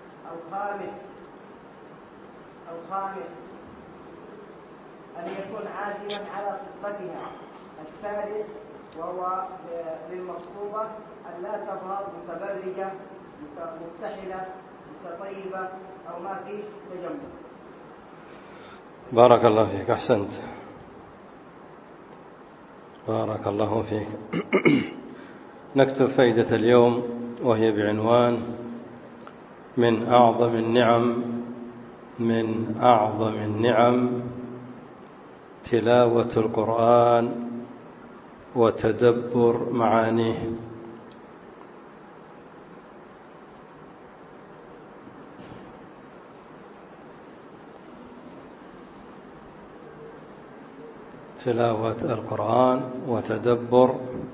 الخامس أن يكون عازما على خطبتها. السادس وهو للمخطوبة أن لا تظهر متبرجة مكتحلة متطيبة أو ما فيه تجمل. بارك الله فيك، أحسنت، بارك الله فيك. نكتب فائدة اليوم وهي بعنوان من أعظم النعم تلاوة القرآن وتدبر معانيه. تلاوة القرآن وتدبر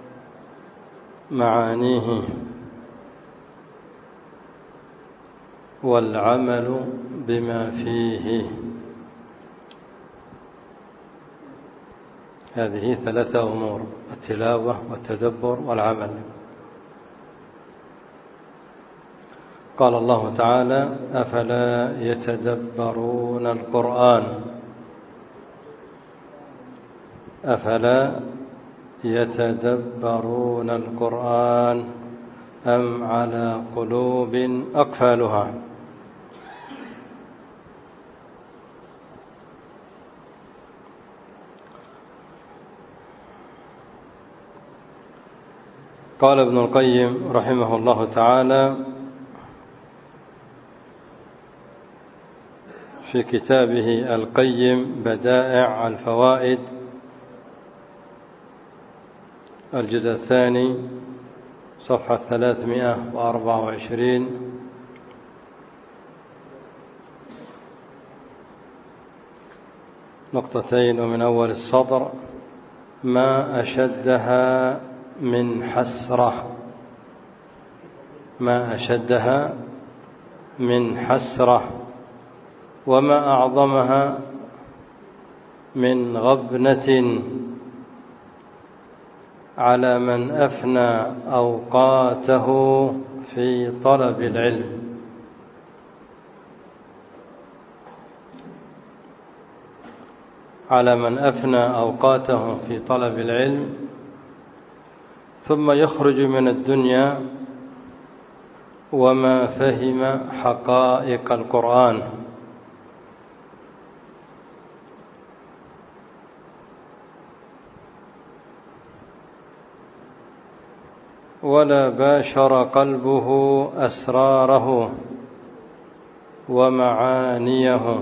معانيه والعمل بما فيه. هذه 3 أمور: التلاوة والتدبر والعمل. قال الله تعالى: أفلا يتدبرون القرآن أفلا يتدبرون القرآن أم على قلوب أقفالها. قال ابن القيم رحمه الله تعالى في كتابه القيم بدائع الفوائد الجزء الثاني صفحة 324: نقطتين ومن أول السطر: ما أشدها من حسرة، ما أشدها من حسرة، وما أعظمها من غبنة على من أفنى أوقاته في طلب العلم. على من أفنى أوقاته في طلب العلم ثم يخرج من الدنيا وما فهم حقائق القرآن ولا باشر قلبه أسراره ومعانيه،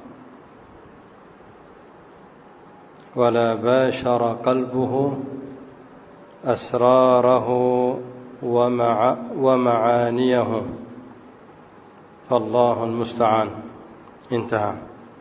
ولا باشر قلبه أسراره ومعانيه، فالله المستعان. انتهى.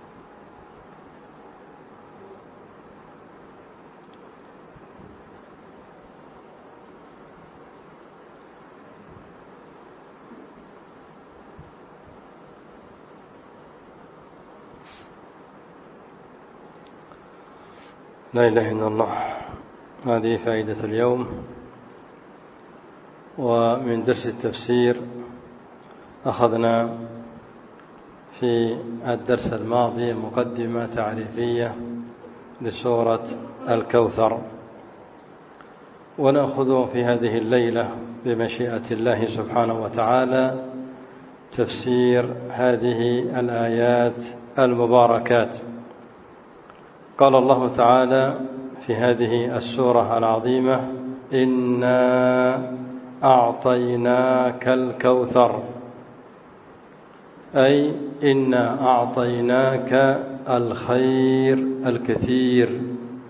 لا إله إلا الله. هذه فائدة اليوم. ومن درس التفسير أخذنا في الدرس الماضي مقدمة تعريفية لسورة الكوثر، ونأخذ في هذه الليلة بمشيئة الله سبحانه وتعالى تفسير هذه الآيات المباركات. قال الله تعالى في هذه السورة العظيمة: إنا أعطيناك الكوثر، أي إنا أعطيناك الخير الكثير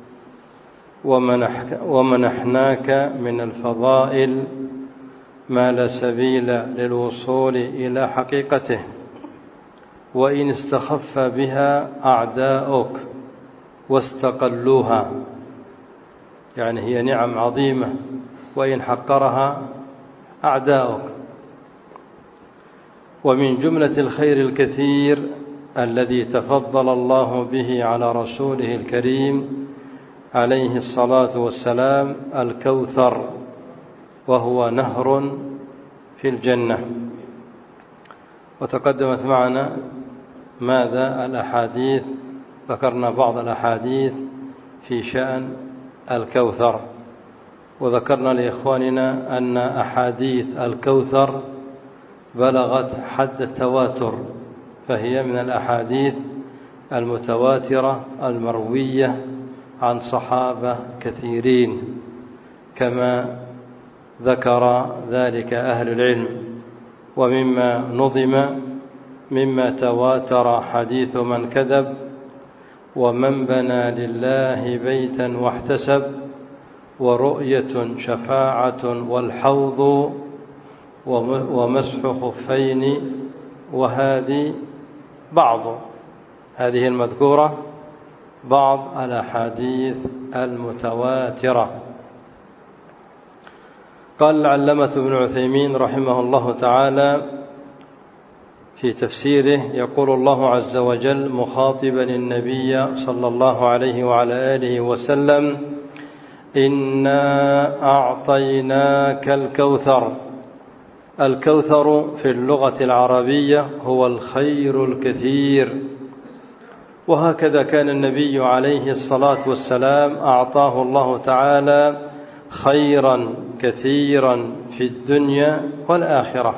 ومنحناك من الفضائل ما لا سبيل للوصول إلى حقيقته، وإن استخف بها أعداؤك واستقلوها. يعني هي نعم عظيمة، وإن حقرها أعداؤك. ومن جملة الخير الكثير الذي تفضل الله به على رسوله الكريم عليه الصلاة والسلام الكوثر، وهو نهر في الجنة. وتقدمت معنا ماذا الأحاديث، ذكرنا بعض الأحاديث في شأن الكوثر، وذكرنا لإخواننا أن أحاديث الكوثر بلغت حد التواتر، فهي من الأحاديث المتواترة المروية عن صحابة كثيرين كما ذكر ذلك أهل العلم. ومما نظم مما تواتر حديث من كذب، ومن بنى لله بيتا واحتسب، ورؤية شفاعة والحوض، ومسح خفين، وهذه بعض هذه المذكورة بعض الأحاديث المتواترة. قال العلامة ابن عثيمين رحمه الله تعالى في تفسيره، يقول الله عز وجل مخاطبا النبي صلى الله عليه وعلى آله وسلم: إنا أعطيناك الكوثر. الكوثر في اللغة العربية هو الخير الكثير، وهكذا كان النبي عليه الصلاة والسلام أعطاه الله تعالى خيرا كثيرا في الدنيا والآخرة.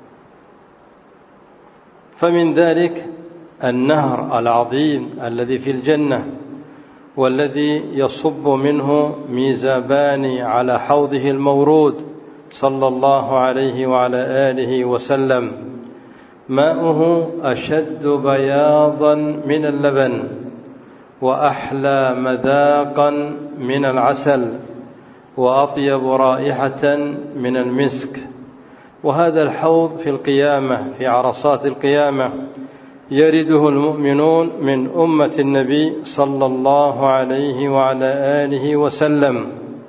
فمن ذلك النهر العظيم الذي في الجنة، والذي يصب منه ميزابان على حوضه المورود صلى الله عليه وعلى آله وسلم، ماؤه أشد بياضا من اللبن، وأحلى مذاقا من العسل، وأطيب رائحة من المسك. وهذا الحوض في القيامة، في عرصات القيامة، يرده المؤمنون من أمة النبي صلى الله عليه وعلى آله وسلم،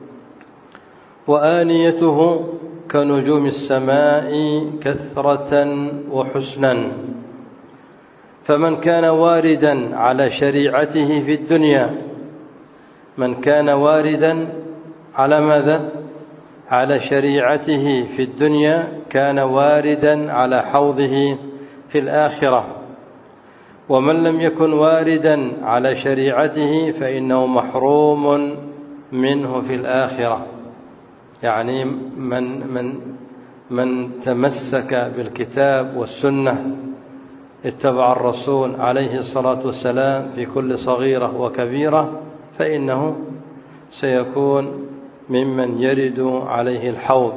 وآنيته كنجوم السماء كثرة وحسنا. فمن كان واردا على شريعته في الدنيا، من كان واردا على ماذا؟ على شريعته في الدنيا، كان واردا على حوضه في الآخرة. ومن لم يكن واردا على شريعته فإنه محروم منه في الآخرة. يعني من تمسك بالكتاب والسنة، اتبع الرسول عليه الصلاة والسلام في كل صغيرة وكبيرة، فإنه سيكون ممن يرد عليه الحوض.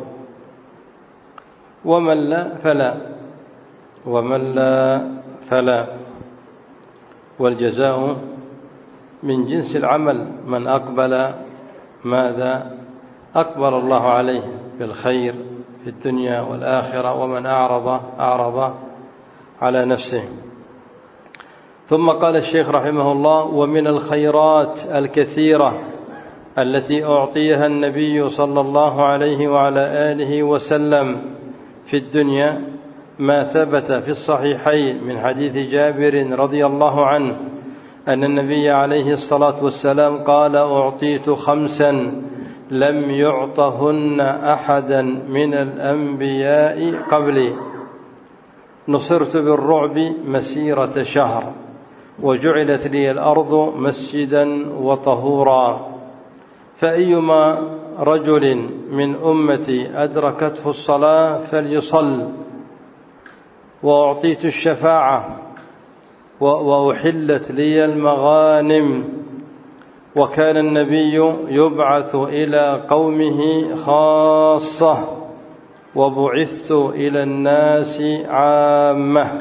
ومن لا فلا، ومن لا فلا. والجزاء من جنس العمل، من أقبل ماذا أقبل الله عليه بالخير في الدنيا والآخرة، ومن أعرض على نفسه. ثم قال الشيخ رحمه الله: ومن الخيرات الكثيرة التي أعطيها النبي صلى الله عليه وعلى آله وسلم في الدنيا ما ثبت في الصحيحين من حديث جابر رضي الله عنه أن النبي عليه الصلاة والسلام قال: أعطيت 5 لم يعطهن أحدا من الأنبياء قبلي: نصرت بالرعب مسيرة شهر، وجعلت لي الأرض مسجدا وطهورا، فأيما رجل من أمتي أدركته الصلاة فليصل. وأعطيت الشفاعة، وأحلت لي المغانم، وكان النبي يبعث إلى قومه خاصة، وبعثت إلى الناس عامة.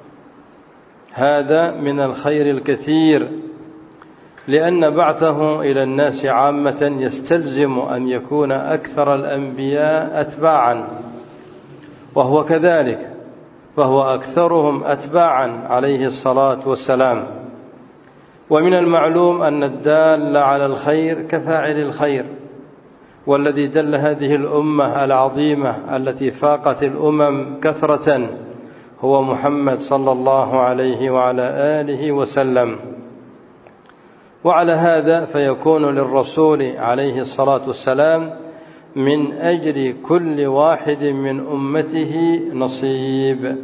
هذا من الخير الكثير، لأن بعثه إلى الناس عامة يستلزم أن يكون أكثر الأنبياء أتباعا، وهو كذلك، فهو أكثرهم أتباعا عليه الصلاة والسلام. ومن المعلوم أن الدال على الخير كفاعل الخير، والذي دل هذه الأمة العظيمة التي فاقت الأمم كثرة هو محمد صلى الله عليه وعلى آله وسلم. وعلى هذا فيكون للرسول عليه الصلاة والسلام من أجر كل واحد من أمته نصيب،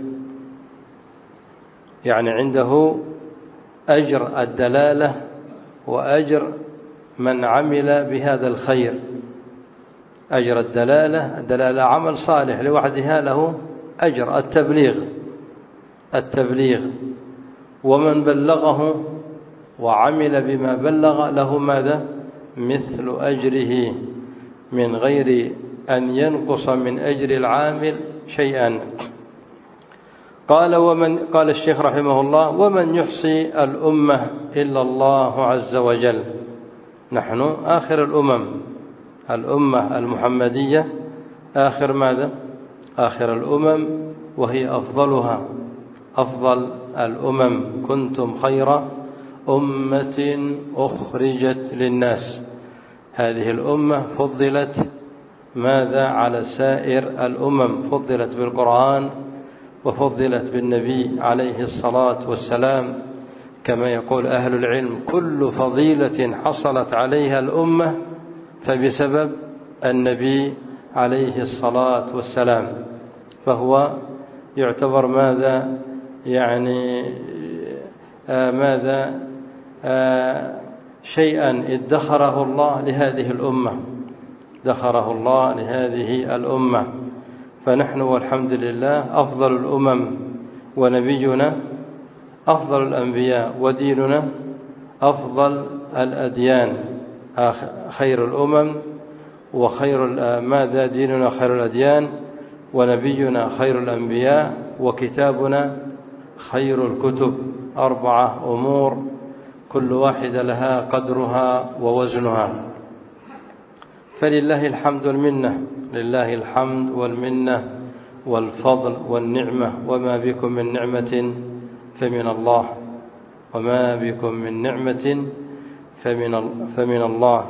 يعني عنده أجر الدلالة وأجر من عمل بهذا الخير. أجر الدلالة عمل صالح لوحدها له أجر التبليغ، ومن بلغه وعمل بما بلغ له ماذا؟ مثل أجره من غير أن ينقص من أجر العامل شيئا. قال الشيخ رحمه الله: ومن يحصي الأمة إلا الله عز وجل. نحن آخر الأمة المحمدية آخر ماذا؟ آخر الأمم، وهي أفضلها، أفضل الأمم. كنتم خير أمة أخرجت للناس. هذه الأمة فضلت ماذا؟ على سائر الأمم، فضلت بالقرآن وفضلت بالنبي عليه الصلاة والسلام، كما يقول أهل العلم: كل فضيلة حصلت عليها الأمة فبسبب النبي عليه الصلاة والسلام. فهو يعتبر ماذا؟ يعني شيئا ادخره الله لهذه الأمة، ادخره الله لهذه الأمة. فنحن والحمد لله أفضل الأمم، ونبينا أفضل الأنبياء، وديننا أفضل الأديان. خير الأمم وخير ماذا؟ ديننا خير الأديان، ونبينا خير الأنبياء، وكتابنا خير الكتب. 4 أمور كل واحدة لها قدرها ووزنها. فلله الحمد والمنة، لله الحمد والمنة والفضل والنعمة. وما بكم من نعمة فمن الله، وما بكم من نعمة فمن الله.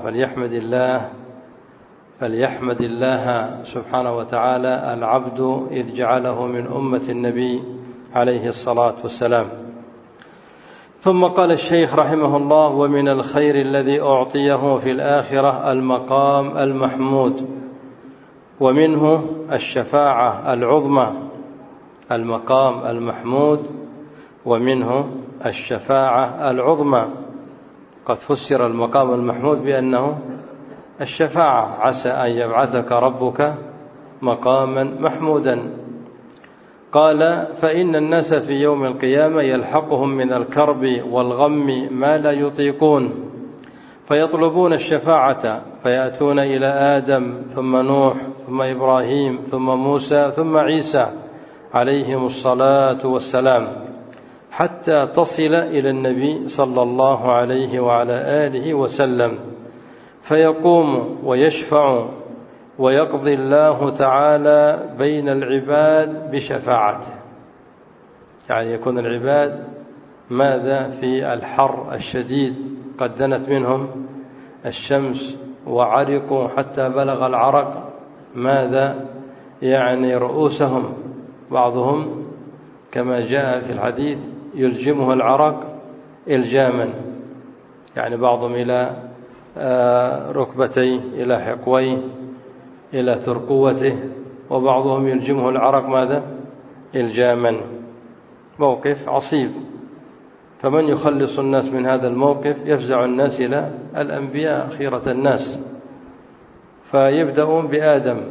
فليحمد الله سبحانه وتعالى العبد إذ جعله من أمة النبي عليه الصلاة والسلام. ثم قال الشيخ رحمه الله: ومن الخير الذي أعطيه في الآخرة المقام المحمود، ومنه الشفاعة العظمى. المقام المحمود ومنه الشفاعة العظمى. قد فسر المقام المحمود بأنه الشفاعة: عسى أن يبعثك ربك مقاما محمودا. قال: فإن الناس في يوم القيامة يلحقهم من الكرب والغم ما لا يطيقون، فيطلبون الشفاعة، فيأتون إلى آدم ثم نوح ثم إبراهيم ثم موسى ثم عيسى عليهم الصلاة والسلام، حتى تصل إلى النبي صلى الله عليه وعلى آله وسلم، فيقوم ويشفع، ويقضي الله تعالى بين العباد بشفاعته. يعني يكون العباد ماذا؟ في الحر الشديد، قد دنت منهم الشمس وعرقوا حتى بلغ العرق ماذا؟ يعني رؤوسهم. بعضهم كما جاء في الحديث يلجمه العرق إلجاما، يعني بعضهم إلى ركبتيه، إلى حقويه، إلى ترقوته، وبعضهم يلجمه العرق ماذا؟ إلجاما. موقف عصيب. فمن يخلص الناس من هذا الموقف؟ يفزع الناس إلى الأنبياء خيرة الناس، فيبدأون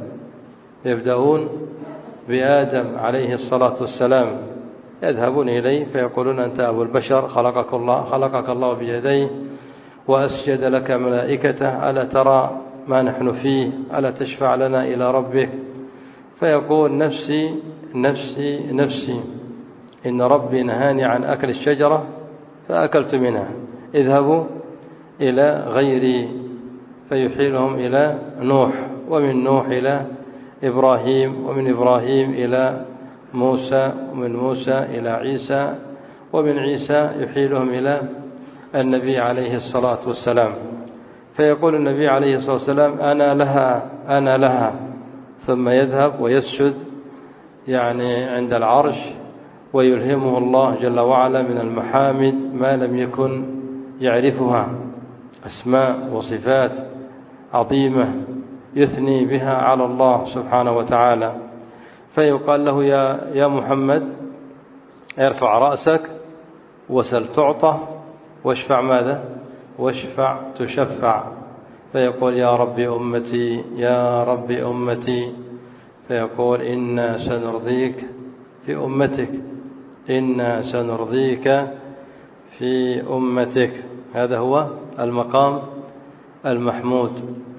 بآدم عليه الصلاة والسلام، يذهبون إليه فيقولون: أنت أبو البشر، خلقك الله بيديه وأسجد لك ملائكته، ألا ترى ما نحن فيه؟ ألا تشفع لنا إلى ربك؟ فيقول: نفسي نفسي نفسي، إن ربي نهاني عن أكل الشجرة فأكلت منها، اذهبوا إلى غيري. فيحيلهم إلى نوح، ومن نوح إلى إبراهيم، ومن إبراهيم إلى موسى، ومن موسى إلى عيسى، ومن عيسى يحيلهم إلى النبي عليه الصلاة والسلام. فيقول النبي عليه الصلاة والسلام: أنا لها، ثم يذهب ويسجد يعني عند العرش، ويلهمه الله جل وعلا من المحامد ما لم يكن يعرفها، أسماء وصفات عظيمة يثني بها على الله سبحانه وتعالى. فيقال له: يا محمد، ارفع رأسك وسل تعطى، واشفع ماذا؟ واشفع تشفع. فيقول: يا رب أمتي، يا رب أمتي. فيقول إنا سنرضيك في أمتك، إنا سنرضيك في أمتك. هذا هو المقام المحمود.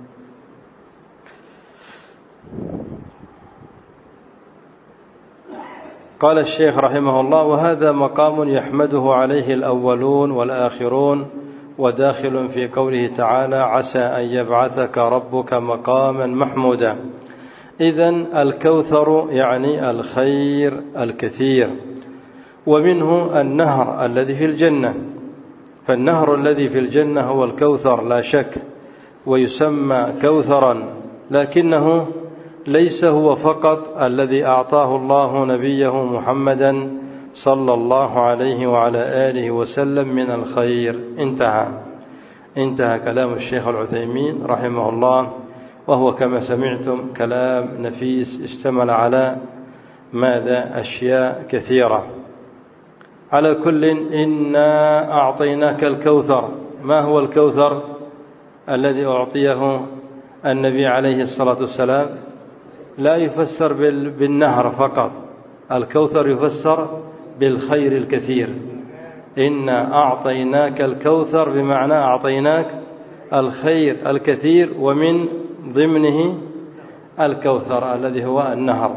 قال الشيخ رحمه الله: وهذا مقام يحمده عليه الأولون والآخرون، وداخل في قوله تعالى: عسى أن يبعثك ربك مقاما محمودا. إذن الكوثر يعني الخير الكثير، ومنه النهر الذي في الجنة، فالنهر الذي في الجنة هو الكوثر لا شك، ويسمى كوثرا، لكنه ليس هو فقط الذي أعطاه الله نبيه محمدا صلى الله عليه وعلى آله وسلم من الخير. انتهى كلام الشيخ العثيمين رحمه الله، وهو كما سمعتم كلام نفيس اشتمل على ماذا؟ أشياء كثيرة. على كل، إنا أعطيناك الكوثر. ما هو الكوثر الذي أعطيه النبي عليه الصلاة والسلام؟ لا يفسر بالنهر فقط، الكوثر يفسر بالخير الكثير. إنا أعطيناك الكوثر بمعنى أعطيناك الخير الكثير، ومن ضمنه الكوثر الذي هو النهر.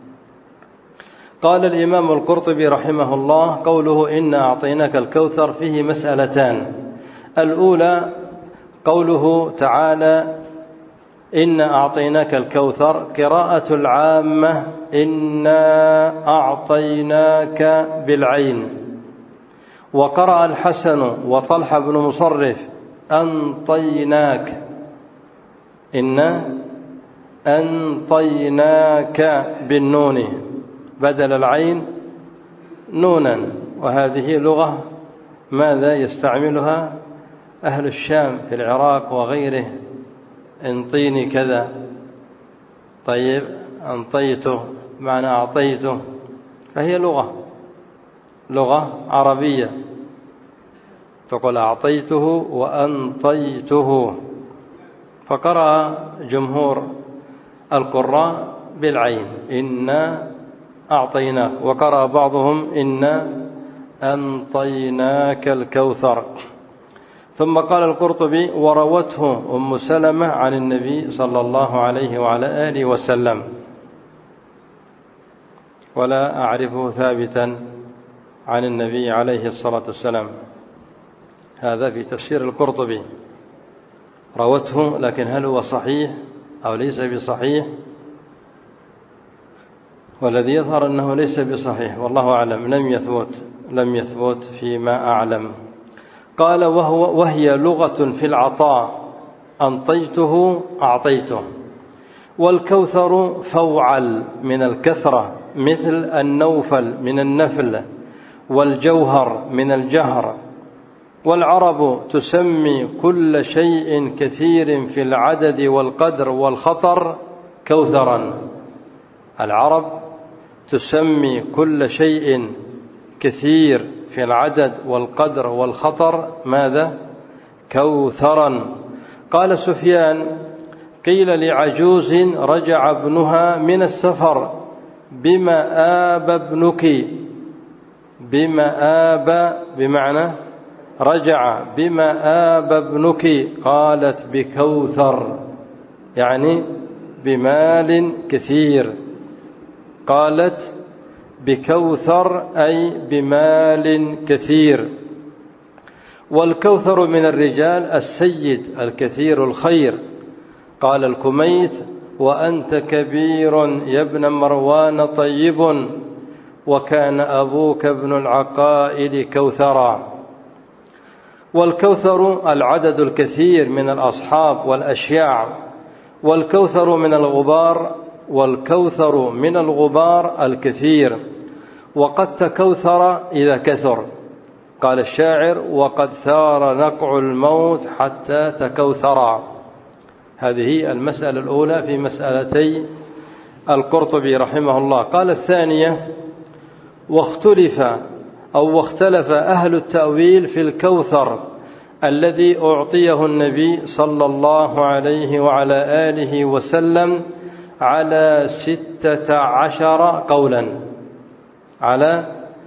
قال الإمام القرطبي رحمه الله: قوله إنا أعطيناك الكوثر فيه مسألتان. الأولى قوله تعالى: إنا أعطيناك الكوثر، قراءة العامة إنا أعطيناك بالعين، وقرأ الحسن وطلحة بن مصرف أنطيناك، إنا أنطيناك بالنون بدل العين نونا. وهذه لغة ماذا يستعملها أهل الشام في العراق وغيره، انطيني كذا، طيب أنطيته معنى أعطيته، فهي لغة عربية، تقول أعطيته وأنطيته. فقرأ جمهور القراء بالعين إنا أعطيناك، وقرأ بعضهم إنا أنطيناك الكوثر. ثم قال القرطبي: وروته أم سلمة عن النبي صلى الله عليه وعلى آله وسلم، ولا أعرفه ثابتا عن النبي عليه الصلاة والسلام. هذا في تفسير القرطبي، روته، لكن هل هو صحيح أو ليس بصحيح؟ والذي يظهر أنه ليس بصحيح، والله أعلم، لم يثبت فيما أعلم. قال: وهي لغة في العطاء، أنطيته أعطيته. والكوثر فوعل من الكثرة، مثل النوفل من النفل، والجوهر من الجهر. والعرب تسمي كل شيء كثير في العدد والقدر والخطر كوثرا. العرب تسمي كل شيء كثير في العدد والقدر والخطر ماذا؟ كوثرا. قال سفيان: قيل لعجوز رجع ابنها من السفر: بما آب ابنك؟ بما آب بمعنى رجع، بما آب ابنك؟ قالت: بكوثر، يعني بمال كثير. قالت: بكوثر أي بمال كثير. والكوثر من الرجال السيد الكثير الخير. قال الكميت: وأنت كبير يا ابن مروان طيب، وكان أبوك ابن العقائل كوثرا. والكوثر العدد الكثير من الأصحاب والأشياع. والكوثر من الغبار، والكوثر من الغبار الكثير. وقد تكوثر إذا كثر. قال الشاعر: وقد ثار نقع الموت حتى تكوثرا. هذه المسألة الأولى في مسألتي القرطبي رحمه الله. قال الثانية: واختلف أهل التأويل في الكوثر الذي أعطيه النبي صلى الله عليه وعلى آله وسلم على 16 قولا، على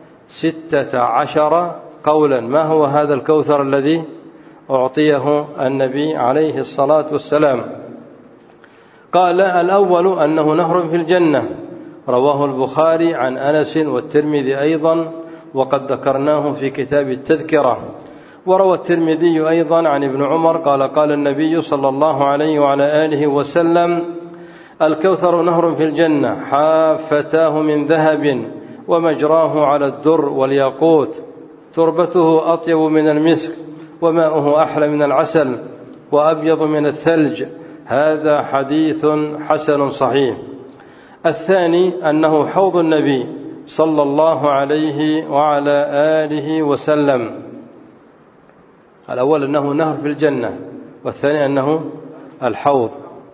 16 قولا. ما هو هذا الكوثر الذي أعطيه النبي عليه الصلاة والسلام؟ قال: الأول أنه نهر في الجنة، رواه البخاري عن أنس والترمذي أيضا، وقد ذكرناه في كتاب التذكرة. وروى الترمذي أيضا عن ابن عمر قال: قال النبي صلى الله عليه وعلى آله وسلم: الكوثر نهر في الجنة، حافتاه من ذهب ومجراه على الدر والياقوت، تربته أطيب من المسك وماؤه أحلى من العسل وأبيض من الثلج. هذا حديث حسن صحيح. الثاني أنه حوض النبي صلى الله عليه وعلى آله وسلم. الأول أنه نهر في الجنة، والثاني أنه الحوض.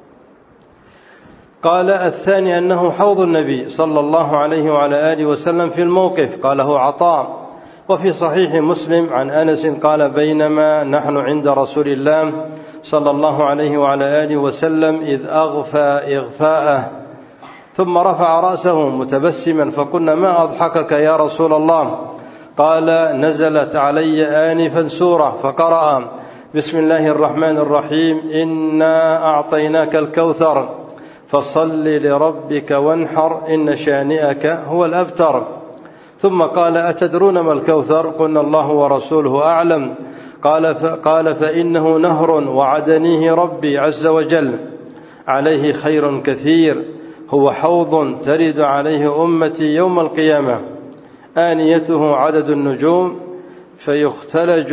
قال: الثاني أنه حوض النبي صلى الله عليه وعلى آله وسلم في الموقف، قاله عطاء. وفي صحيح مسلم عن أنس قال: بينما نحن عند رسول الله صلى الله عليه وعلى آله وسلم إذ أغفى إغفاءه ثم رفع رأسه متبسما، فقلنا: ما أضحكك يا رسول الله؟ قال: نزلت علي آنفا سورة فقرأ: بسم الله الرحمن الرحيم، إنا أعطيناك الكوثر فصل لربك وانحر إن شانئك هو الأبتر. ثم قال: أتدرون ما الكوثر؟ قلنا: الله ورسوله أعلم. قال: فإنه نهر وعدنيه ربي عز وجل، عليه خير كثير، هو حوض ترد عليه أمتي يوم القيامة، آنيته عدد النجوم، فيختلج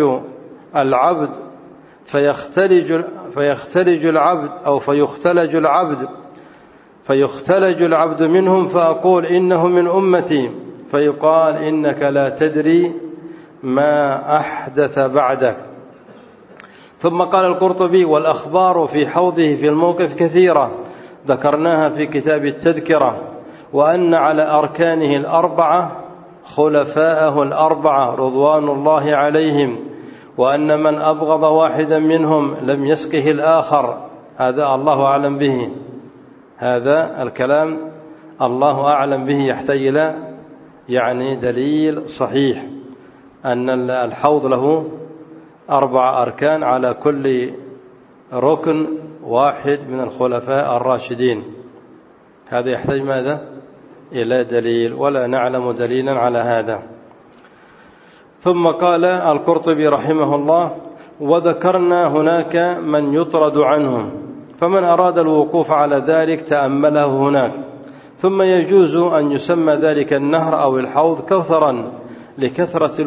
العبد منهم، فأقول: إنه من أمتي، فيقال: إنك لا تدري ما أحدث بعدك. ثم قال القرطبي: والأخبار في حوضه في الموقف كثيرة، ذكرناها في كتاب التذكرة، وأن على أركانه الأربعة خلفاءه الأربعة رضوان الله عليهم، وأن من أبغض واحدا منهم لم يسقه الآخر. هذا الله أعلم به، هذا الكلام الله أعلم به، يحتاج إلى دليل صحيح أن الحوض له 4 أركان، على كل ركن واحد من الخلفاء الراشدين. هذا يحتاج ماذا؟ إلى دليل، ولا نعلم دليلا على هذا. ثم قال القرطبي رحمه الله: وذكرنا هناك من يطرد عنهم، فمن أراد الوقوف على ذلك تأمله هناك. ثم يجوز أن يسمى ذلك النهر أو الحوض كوثرا لكثرة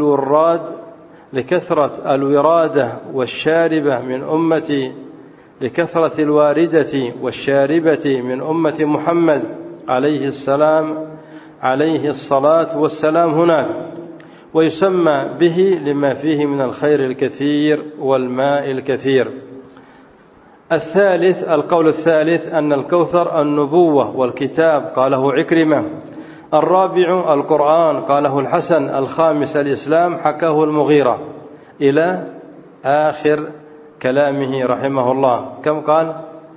الوردة والشاربة من أمتي، لكثرة الواردة والشاربة من أمة محمد عليه الصلاة والسلام هناك. ويسمى به لما فيه من الخير الكثير والماء الكثير. القول الثالث أن الكوثر النبوة والكتاب، قاله عكرمة. الرابع القرآن، قاله الحسن. الخامس الإسلام، حكاه المغيرة، إلى آخر كلامه رحمه الله. كم قال؟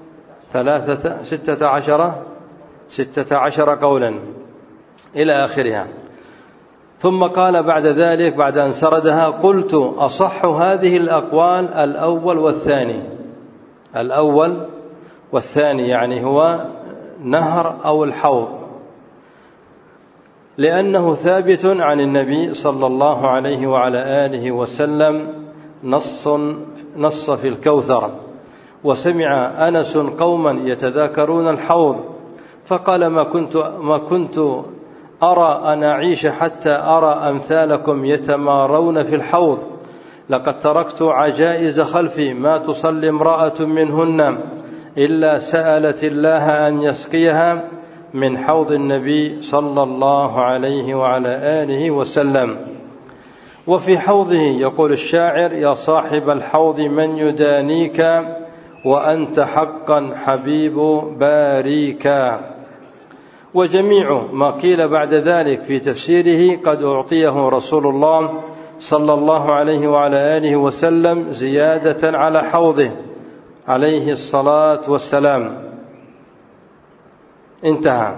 16 قولا إلى آخرها. ثم قال بعد ذلك، بعد أن سردها: قلت: أصح هذه الأقوال الأول والثاني، هو نهر أو الحوض، لأنه ثابت عن النبي صلى الله عليه وعلى آله وسلم نص في الكوثر. وسمع أنس قوما يتذاكرون الحوض، فقال: ما كنت أرى أن أعيش حتى أرى أمثالكم يتمارون في الحوض. لقد تركت عجائز خلفي ما تصلي امرأة منهن إلا سألت الله أن يسقيها من حوض النبي صلى الله عليه وعلى آله وسلم. وفي حوضه يقول الشاعر: يا صاحب الحوض من يدانيك وأنت حقا حبيب باريك. وجميع ما قيل بعد ذلك في تفسيره قد أعطيه رسول الله صلى الله عليه وعلى آله وسلم زيادة على حوضه عليه الصلاة والسلام. انتهى.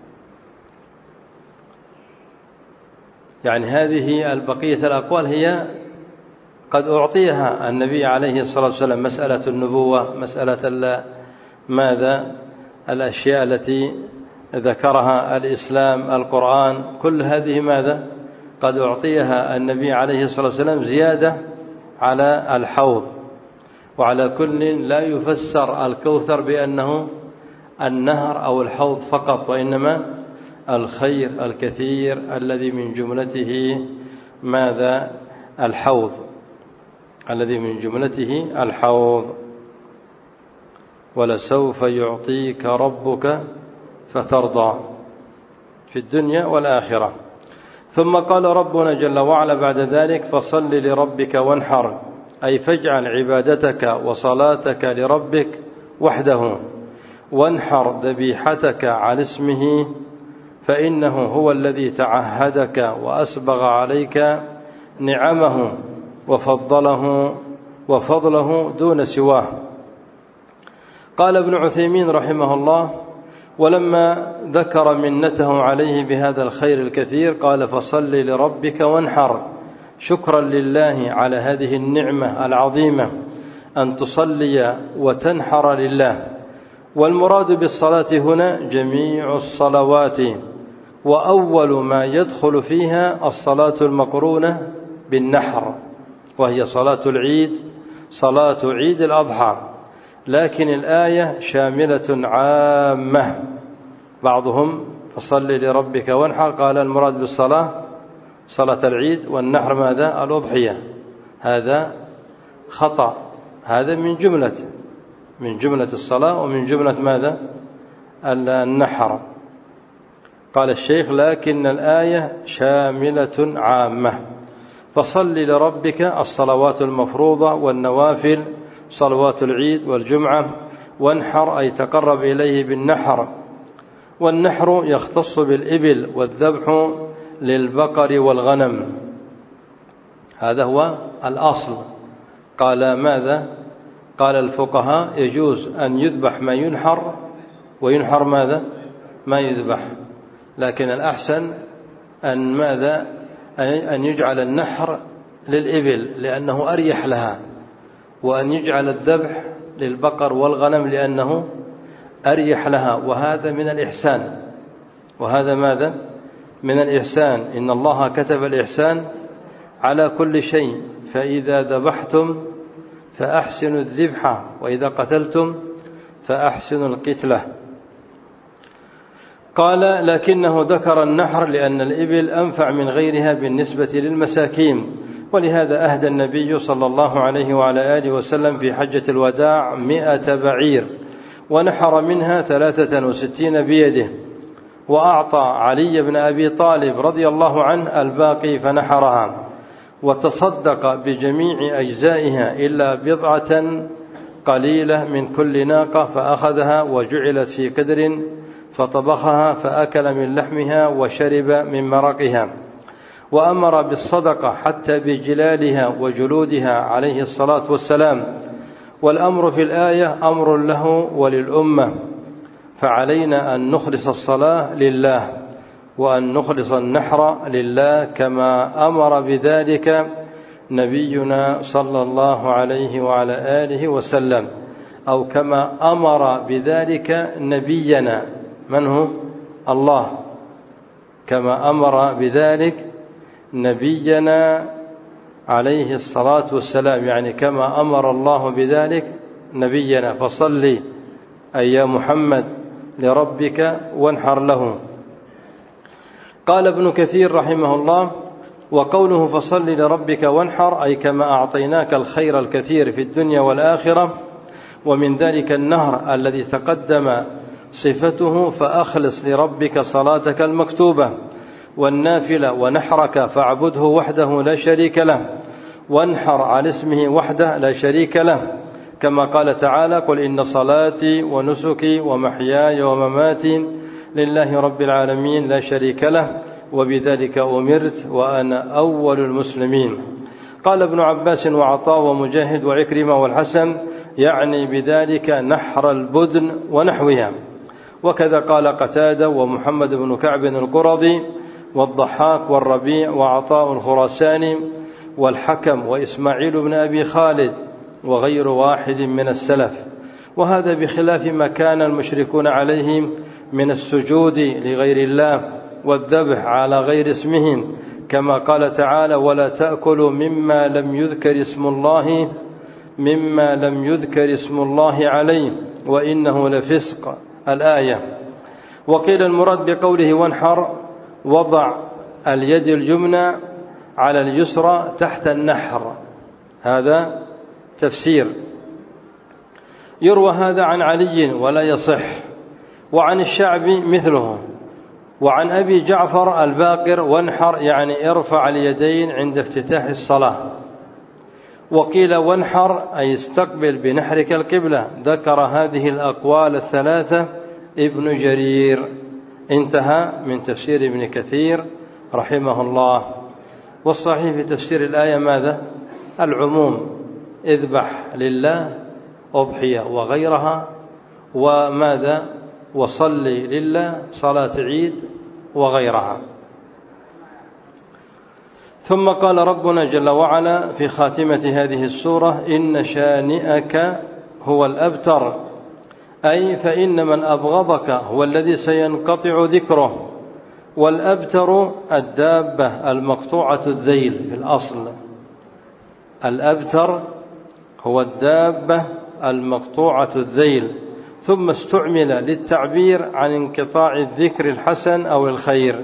يعني هذه البقية الأقوال هي قد أعطيها النبي عليه الصلاة والسلام، مسألة النبوة، مسألة ماذا الأشياء التي ذكرها الإسلام، القرآن، كل هذه ماذا قد أعطيها النبي عليه الصلاة والسلام زيادة على الحوض. وعلى كل لا يفسر الكوثر بأنه النهر أو الحوض فقط، وإنما الخير الكثير الذي من جملته ماذا الحوض، الذي من جملته الحوض. ولسوف يعطيك ربك فترضى في الدنيا والآخرة. ثم قال ربنا جل وعلا بعد ذلك: فصل لربك وانحر، أي فاجعل عبادتك وصلاتك لربك وحده، وانحر ذبيحتك على اسمه، فإنه هو الذي تعهدك وأسبغ عليك نعمه وفضله دون سواه. قال ابن عثيمين رحمه الله: ولما ذكر منته عليه بهذا الخير الكثير قال: فصل لربك وانحر، شكرا لله على هذه النعمة العظيمة أن تصلي وتنحر لله. والمراد بالصلاة هنا جميع الصلوات، وأول ما يدخل فيها الصلاة المقرونة بالنحر، وهي صلاة العيد، صلاة عيد الأضحى. لكن الآية شاملة عامة. بعضهم فصل لربك وانحر قال المراد بالصلاة صلاة العيد، والنحر ماذا الأضحية. هذا خطأ، هذا من جملة الصلاة ومن جملة ماذا النحر. قال الشيخ: لكن الآية شاملة عامة. فصل لربك الصلوات المفروضة والنوافل، صلوات العيد والجمعة، وانحر أي تقرب إليه بالنحر. والنحر يختص بالإبل، والذبح للبقر والغنم، هذا هو الأصل. قال ماذا؟ قال الفقهاء: يجوز أن يذبح ما ينحر، وينحر ماذا؟ ما يذبح. لكن الأحسن أن ماذا؟ أن يجعل النحر للإبل لأنه أريح لها، وأن يجعل الذبح للبقر والغنم لأنه أريح لها. وهذا من الإحسان. وهذا ماذا؟ من الإحسان. إن الله كتب الإحسان على كل شيء، فإذا ذبحتم فأحسنوا الذبحة، وإذا قتلتم فأحسنوا القتلة. قال: لكنه ذكر النحر لأن الإبل أنفع من غيرها بالنسبة للمساكين، ولهذا أهدى النبي صلى الله عليه وعلى آله وسلم في حجة الوداع 100 بعير، ونحر منها 63 بيده، وأعطى علي بن أبي طالب رضي الله عنه الباقي فنحرها، وتصدق بجميع أجزائها إلا بضعة قليلة من كل ناقة، فأخذها وجعلت في قدر فطبخها فأكل من لحمها وشرب من مرقها. وأمر بالصدقة حتى بجلالها وجلودها عليه الصلاة والسلام. والأمر في الآية أمر له وللأمة، فعلينا أن نخلص الصلاة لله، وأن نخلص النحر لله، كما أمر بذلك نبينا صلى الله عليه وعلى آله وسلم، أو كما أمر بذلك نبينا، من هو؟ الله. كما أمر بذلك نبينا عليه الصلاة والسلام، يعني كما أمر الله بذلك نبينا. فصل أي يا محمد لربك وانحر له. قال ابن كثير رحمه الله: وقوله فصل لربك وانحر أي كما أعطيناك الخير الكثير في الدنيا والآخرة، ومن ذلك النهر الذي تقدم صفته، فأخلص لربك صلاتك المكتوبة والنافلة، ونحرك فاعبده وحده لا شريك له، وانحر على اسمه وحده لا شريك له، كما قال تعالى: قل إن صلاتي ونسكي ومحياي ومماتي لله رب العالمين لا شريك له، وبذلك أمرت وأنا أول المسلمين. قال ابن عباس وعطاء ومجاهد وعكرمة والحسن: يعني بذلك نحر البدن ونحوها. وكذا قال قتادة ومحمد بن كعب القرظي والضحاك والربيع وعطاء الخراساني والحكم وإسماعيل بن أبي خالد وغير واحد من السلف. وهذا بخلاف ما كان المشركون عليه من السجود لغير الله والذبح على غير اسمه، كما قال تعالى: ولا تأكلوا مما لم يذكر اسم الله عليه وإنه لفسق، الآية. وقيل المراد بقوله وانحر وضع اليد اليمنى على اليسرى تحت النحر، هذا تفسير. يروى هذا عن علي ولا يصح، وعن الشعبي مثله، وعن أبي جعفر الباقر وانحر يعني ارفع اليدين عند افتتاح الصلاة. وقيل وانحر أي استقبل بنحرك القبلة. ذكر هذه الأقوال الثلاثة ابن جرير. انتهى من تفسير ابن كثير رحمه الله. والصحيح في تفسير الآية ماذا؟ العموم، اذبح لله أضحية وغيرها، وماذا؟ وصلي لله صلاة عيد وغيرها. ثم قال ربنا جل وعلا في خاتمة هذه السورة: إن شانئك هو الأبتر، أي فإن من أبغضك هو الذي سينقطع ذكره. والأبتر الدابة المقطوعة الذيل في الأصل، الأبتر هو الدابة المقطوعة الذيل، ثم استعمل للتعبير عن انقطاع الذكر الحسن أو الخير.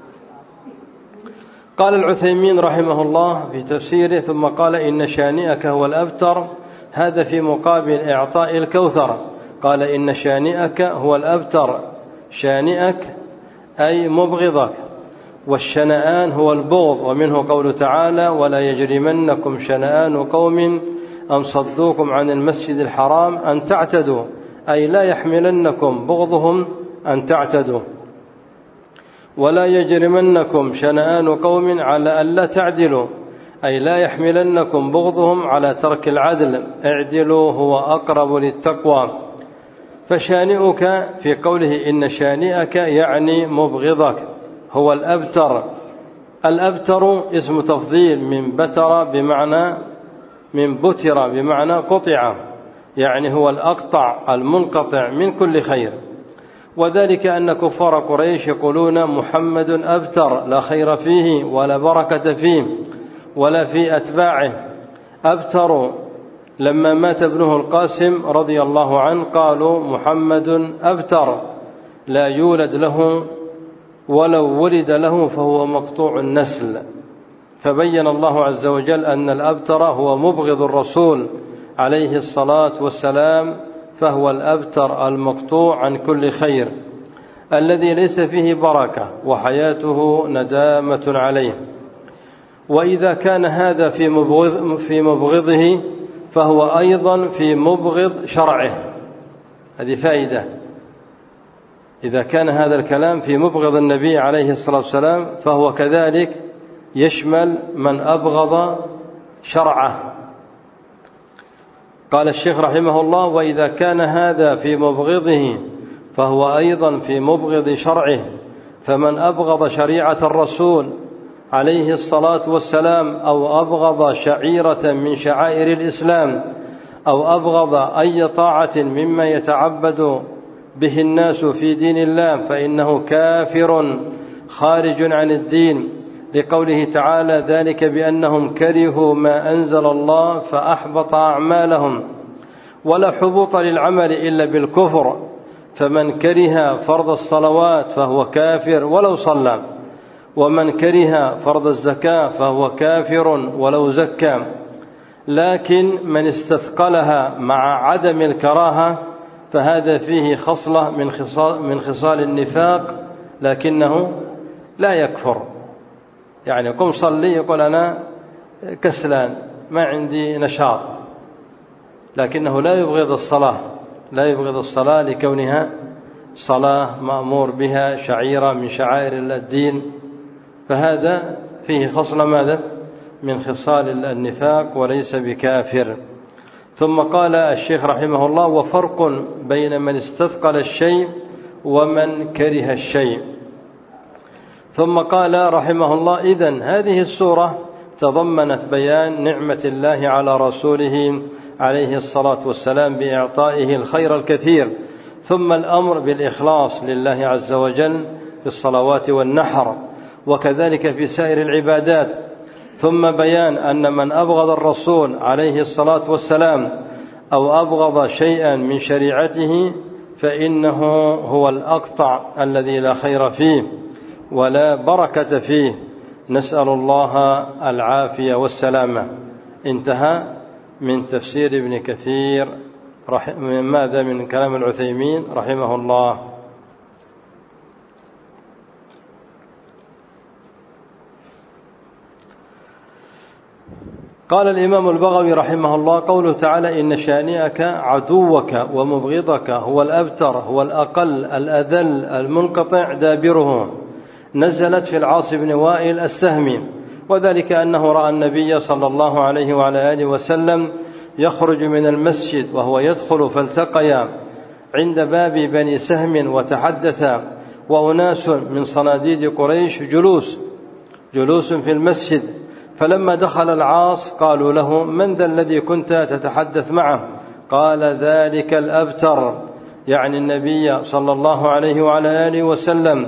قال العثيمين رحمه الله في تفسيره: ثم قال إن شانئك هو الأبتر، هذا في مقابل إعطاء الكوثر. قال إن شانئك هو الأبتر، شانئك أي مبغضك، والشنآن هو البغض. ومنه قول تعالى: ولا يجرمنكم شنآن قوم أن صدوكم عن المسجد الحرام أن تعتدوا، أي لا يحملنكم بغضهم أن تعتدوا. ولا يجرمنكم شنآن قوم على ألا تعدلوا، أي لا يحملنكم بغضهم على ترك العدل، اعدلوا هو أقرب للتقوى. فشانئك في قوله إن شانئك يعني مبغضك هو الأبتر. الأبتر اسم تفضيل من بتر بمعنى من بتر بمعنى قطع، يعني هو الأقطع المنقطع من كل خير. وذلك أن كفار قريش يقولون محمد أبتر، لا خير فيه ولا بركة فيه ولا في أتباعه. أبتر لما مات ابنه القاسم رضي الله عنه قالوا محمد أبتر، لا يولد له، ولو ولد له فهو مقطوع النسل. فبين الله عز وجل أن الأبتر هو مبغض الرسول عليه الصلاة والسلام، فهو الأبتر المقطوع عن كل خير، الذي ليس فيه بركة وحياته ندامة عليه. وإذا كان هذا في مبغضه فهو أيضا في مبغض شرعه. هذه فائدة. إذا كان هذا الكلام في مبغض النبي عليه الصلاة والسلام فهو كذلك يشمل من أبغض شرعه. قال الشيخ رحمه الله: وإذا كان هذا في مبغضه فهو أيضا في مبغض شرعه. فمن أبغض شريعة الرسول عليه الصلاة والسلام، أو أبغض شعيرة من شعائر الإسلام، أو أبغض أي طاعة مما يتعبد به الناس في دين الله، فإنه كافر خارج عن الدين، لقوله تعالى: ذلك بأنهم كرهوا ما أنزل الله فأحبط أعمالهم. ولا حبوط للعمل إلا بالكفر، فمن كره فرض الصلوات فهو كافر ولو صلى، ومن كره فرض الزكاة فهو كافر ولو زكى. لكن من استثقلها مع عدم الكراهة فهذا فيه خصلة من خصال النفاق، لكنه لا يكفر. يعني قم صلي، يقول أنا كسلان ما عندي نشاط، لكنه لا يبغض الصلاة، لا يبغض الصلاة لكونها صلاة مأمور بها، شعيرة من شعائر الدين، فهذا فيه خصلة ماذا؟ من خصال النفاق، وليس بكافر. ثم قال الشيخ رحمه الله: وفرق بين من استثقل الشيء ومن كره الشيء. ثم قال رحمه الله: إذن هذه السورة تضمنت بيان نعمة الله على رسوله عليه الصلاة والسلام بإعطائه الخير الكثير، ثم الأمر بالإخلاص لله عز وجل في الصلوات والنحر، وكذلك في سائر العبادات، ثم بيان أن من أبغض الرسول عليه الصلاة والسلام أو أبغض شيئا من شريعته فإنه هو الأقطع الذي لا خير فيه ولا بركة فيه، نسأل الله العافية والسلامة. انتهى من تفسير ابن كثير ماذا من كلام العثيمين رحمه الله. قال الإمام البغوي رحمه الله: قوله تعالى: إن شانئك عدوك ومبغضك هو الأبتر هو الأقل الأذل المنقطع دابره، نزلت في العاص بن وائل السهمي، وذلك أنه رأى النبي صلى الله عليه وعلى آله وسلم يخرج من المسجد وهو يدخل، فالتقيا عند باب بني سهم وتحدثا، وأناس من صناديد قريش جلوس في المسجد، فلما دخل العاص قالوا له: من ذا الذي كنت تتحدث معه؟ قال: ذلك الأبتر، يعني النبي صلى الله عليه وعلى آله وسلم،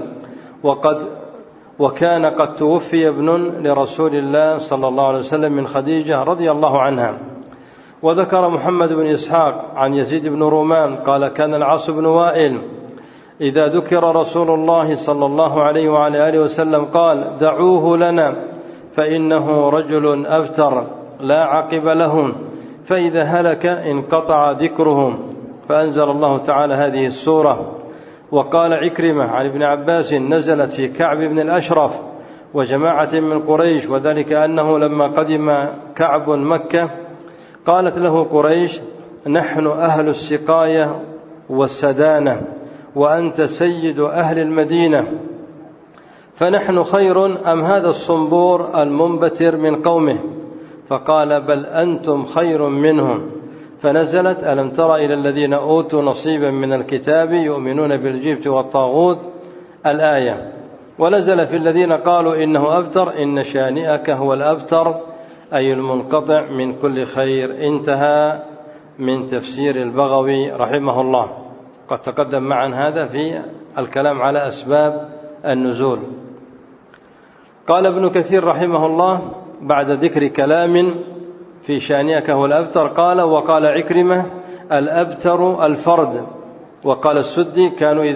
وكان قد توفي ابن لرسول الله صلى الله عليه وسلم من خديجة رضي الله عنها. وذكر محمد بن إسحاق عن يزيد بن رومان قال: كان العاص بن وائل إذا ذكر رسول الله صلى الله عليه وعلى آله وسلم قال: دعوه لنا فإنه رجل أبتر لا عقب له، فإذا هلك انقطع ذكره، فأنزل الله تعالى هذه السورة. وقال عكرمة عن ابن عباس: نزلت في كعب بن الأشرف وجماعة من قريش، وذلك أنه لما قدم كعب مكة قالت له قريش: نحن أهل السقاية والسدانة وأنت سيد أهل المدينة، فنحن خير أم هذا الصنبور المنبتر من قومه؟ فقال: بل أنتم خير منهم. فنزلت: ألم تر إلى الذين أوتوا نصيبا من الكتاب يؤمنون بالجبت والطاغوت الآية. ونزل في الذين قالوا إنه أبتر: إن شانئك هو الأبتر، أي المنقطع من كل خير. انتهى من تفسير البغوي رحمه الله. قد تقدم معا هذا في الكلام على أسباب النزول. قال ابن كثير رحمه الله بعد ذكر كلام في شانئك هو الأبتر قال: وقال عكرمة: الأبتر الفرد. وقال السدي: كانوا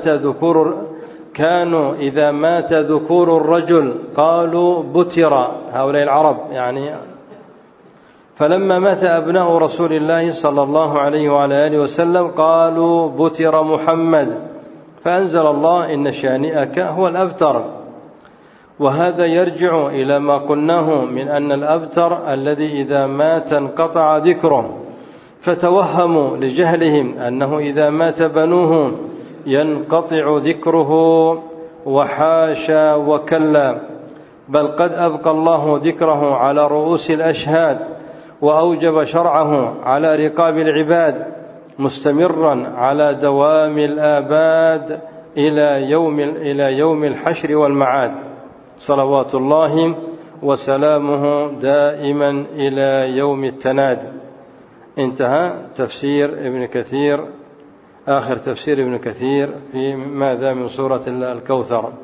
إذا مات ذكور الرجل قالوا بتر، هؤلاء العرب يعني. فلما مات أبناء رسول الله صلى الله عليه وعلى آله وسلم قالوا بتر محمد، فأنزل الله: إن شانئك هو الأبتر. وهذا يرجع إلى ما قلناه من أن الأبتر الذي إذا مات انقطع ذكره، فتوهموا لجهلهم أنه إذا مات بنوه ينقطع ذكره، وحاشا وكلا، بل قد أبقى الله ذكره على رؤوس الأشهاد، وأوجب شرعه على رقاب العباد، مستمرا على دوام الآباد إلى يوم الحشر والمعاد، صلوات الله وسلامه دائما إلى يوم التناد. انتهى تفسير ابن كثير، آخر تفسير ابن كثير في ماذا من سورة الكوثر.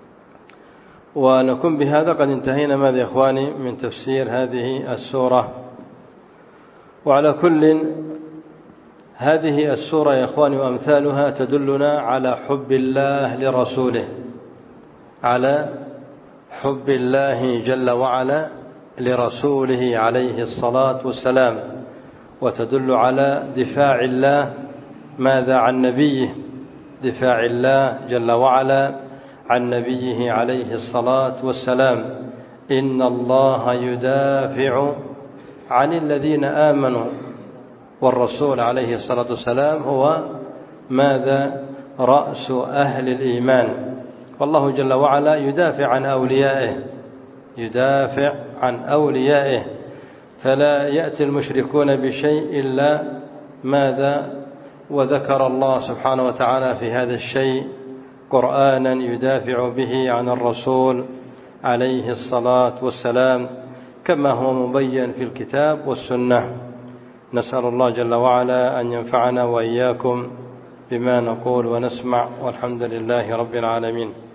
ونكون بهذا قد انتهينا ماذا يا إخواني من تفسير هذه السورة. وعلى كل هذه السورة يا إخواني وأمثالها تدلنا على حب الله لرسوله، على حب الله جل وعلا لرسوله عليه الصلاة والسلام، وتدل على دفاع الله ماذا عن نبيه، دفاع الله جل وعلا عن نبيه عليه الصلاة والسلام. إن الله يدافع عن الذين آمنوا، والرسول عليه الصلاة والسلام هو ماذا رأس أهل الإيمان، والله جل وعلا يدافع عن أوليائه، يدافع عن أوليائه، فلا يأتي المشركون بشيء إلا ماذا وذكر الله سبحانه وتعالى في هذا الشيء قرآنا يدافع به عن الرسول عليه الصلاة والسلام كما هو مبين في الكتاب والسنة. نسأل الله جل وعلا أن ينفعنا وإياكم بما نقول ونسمع، والحمد لله رب العالمين.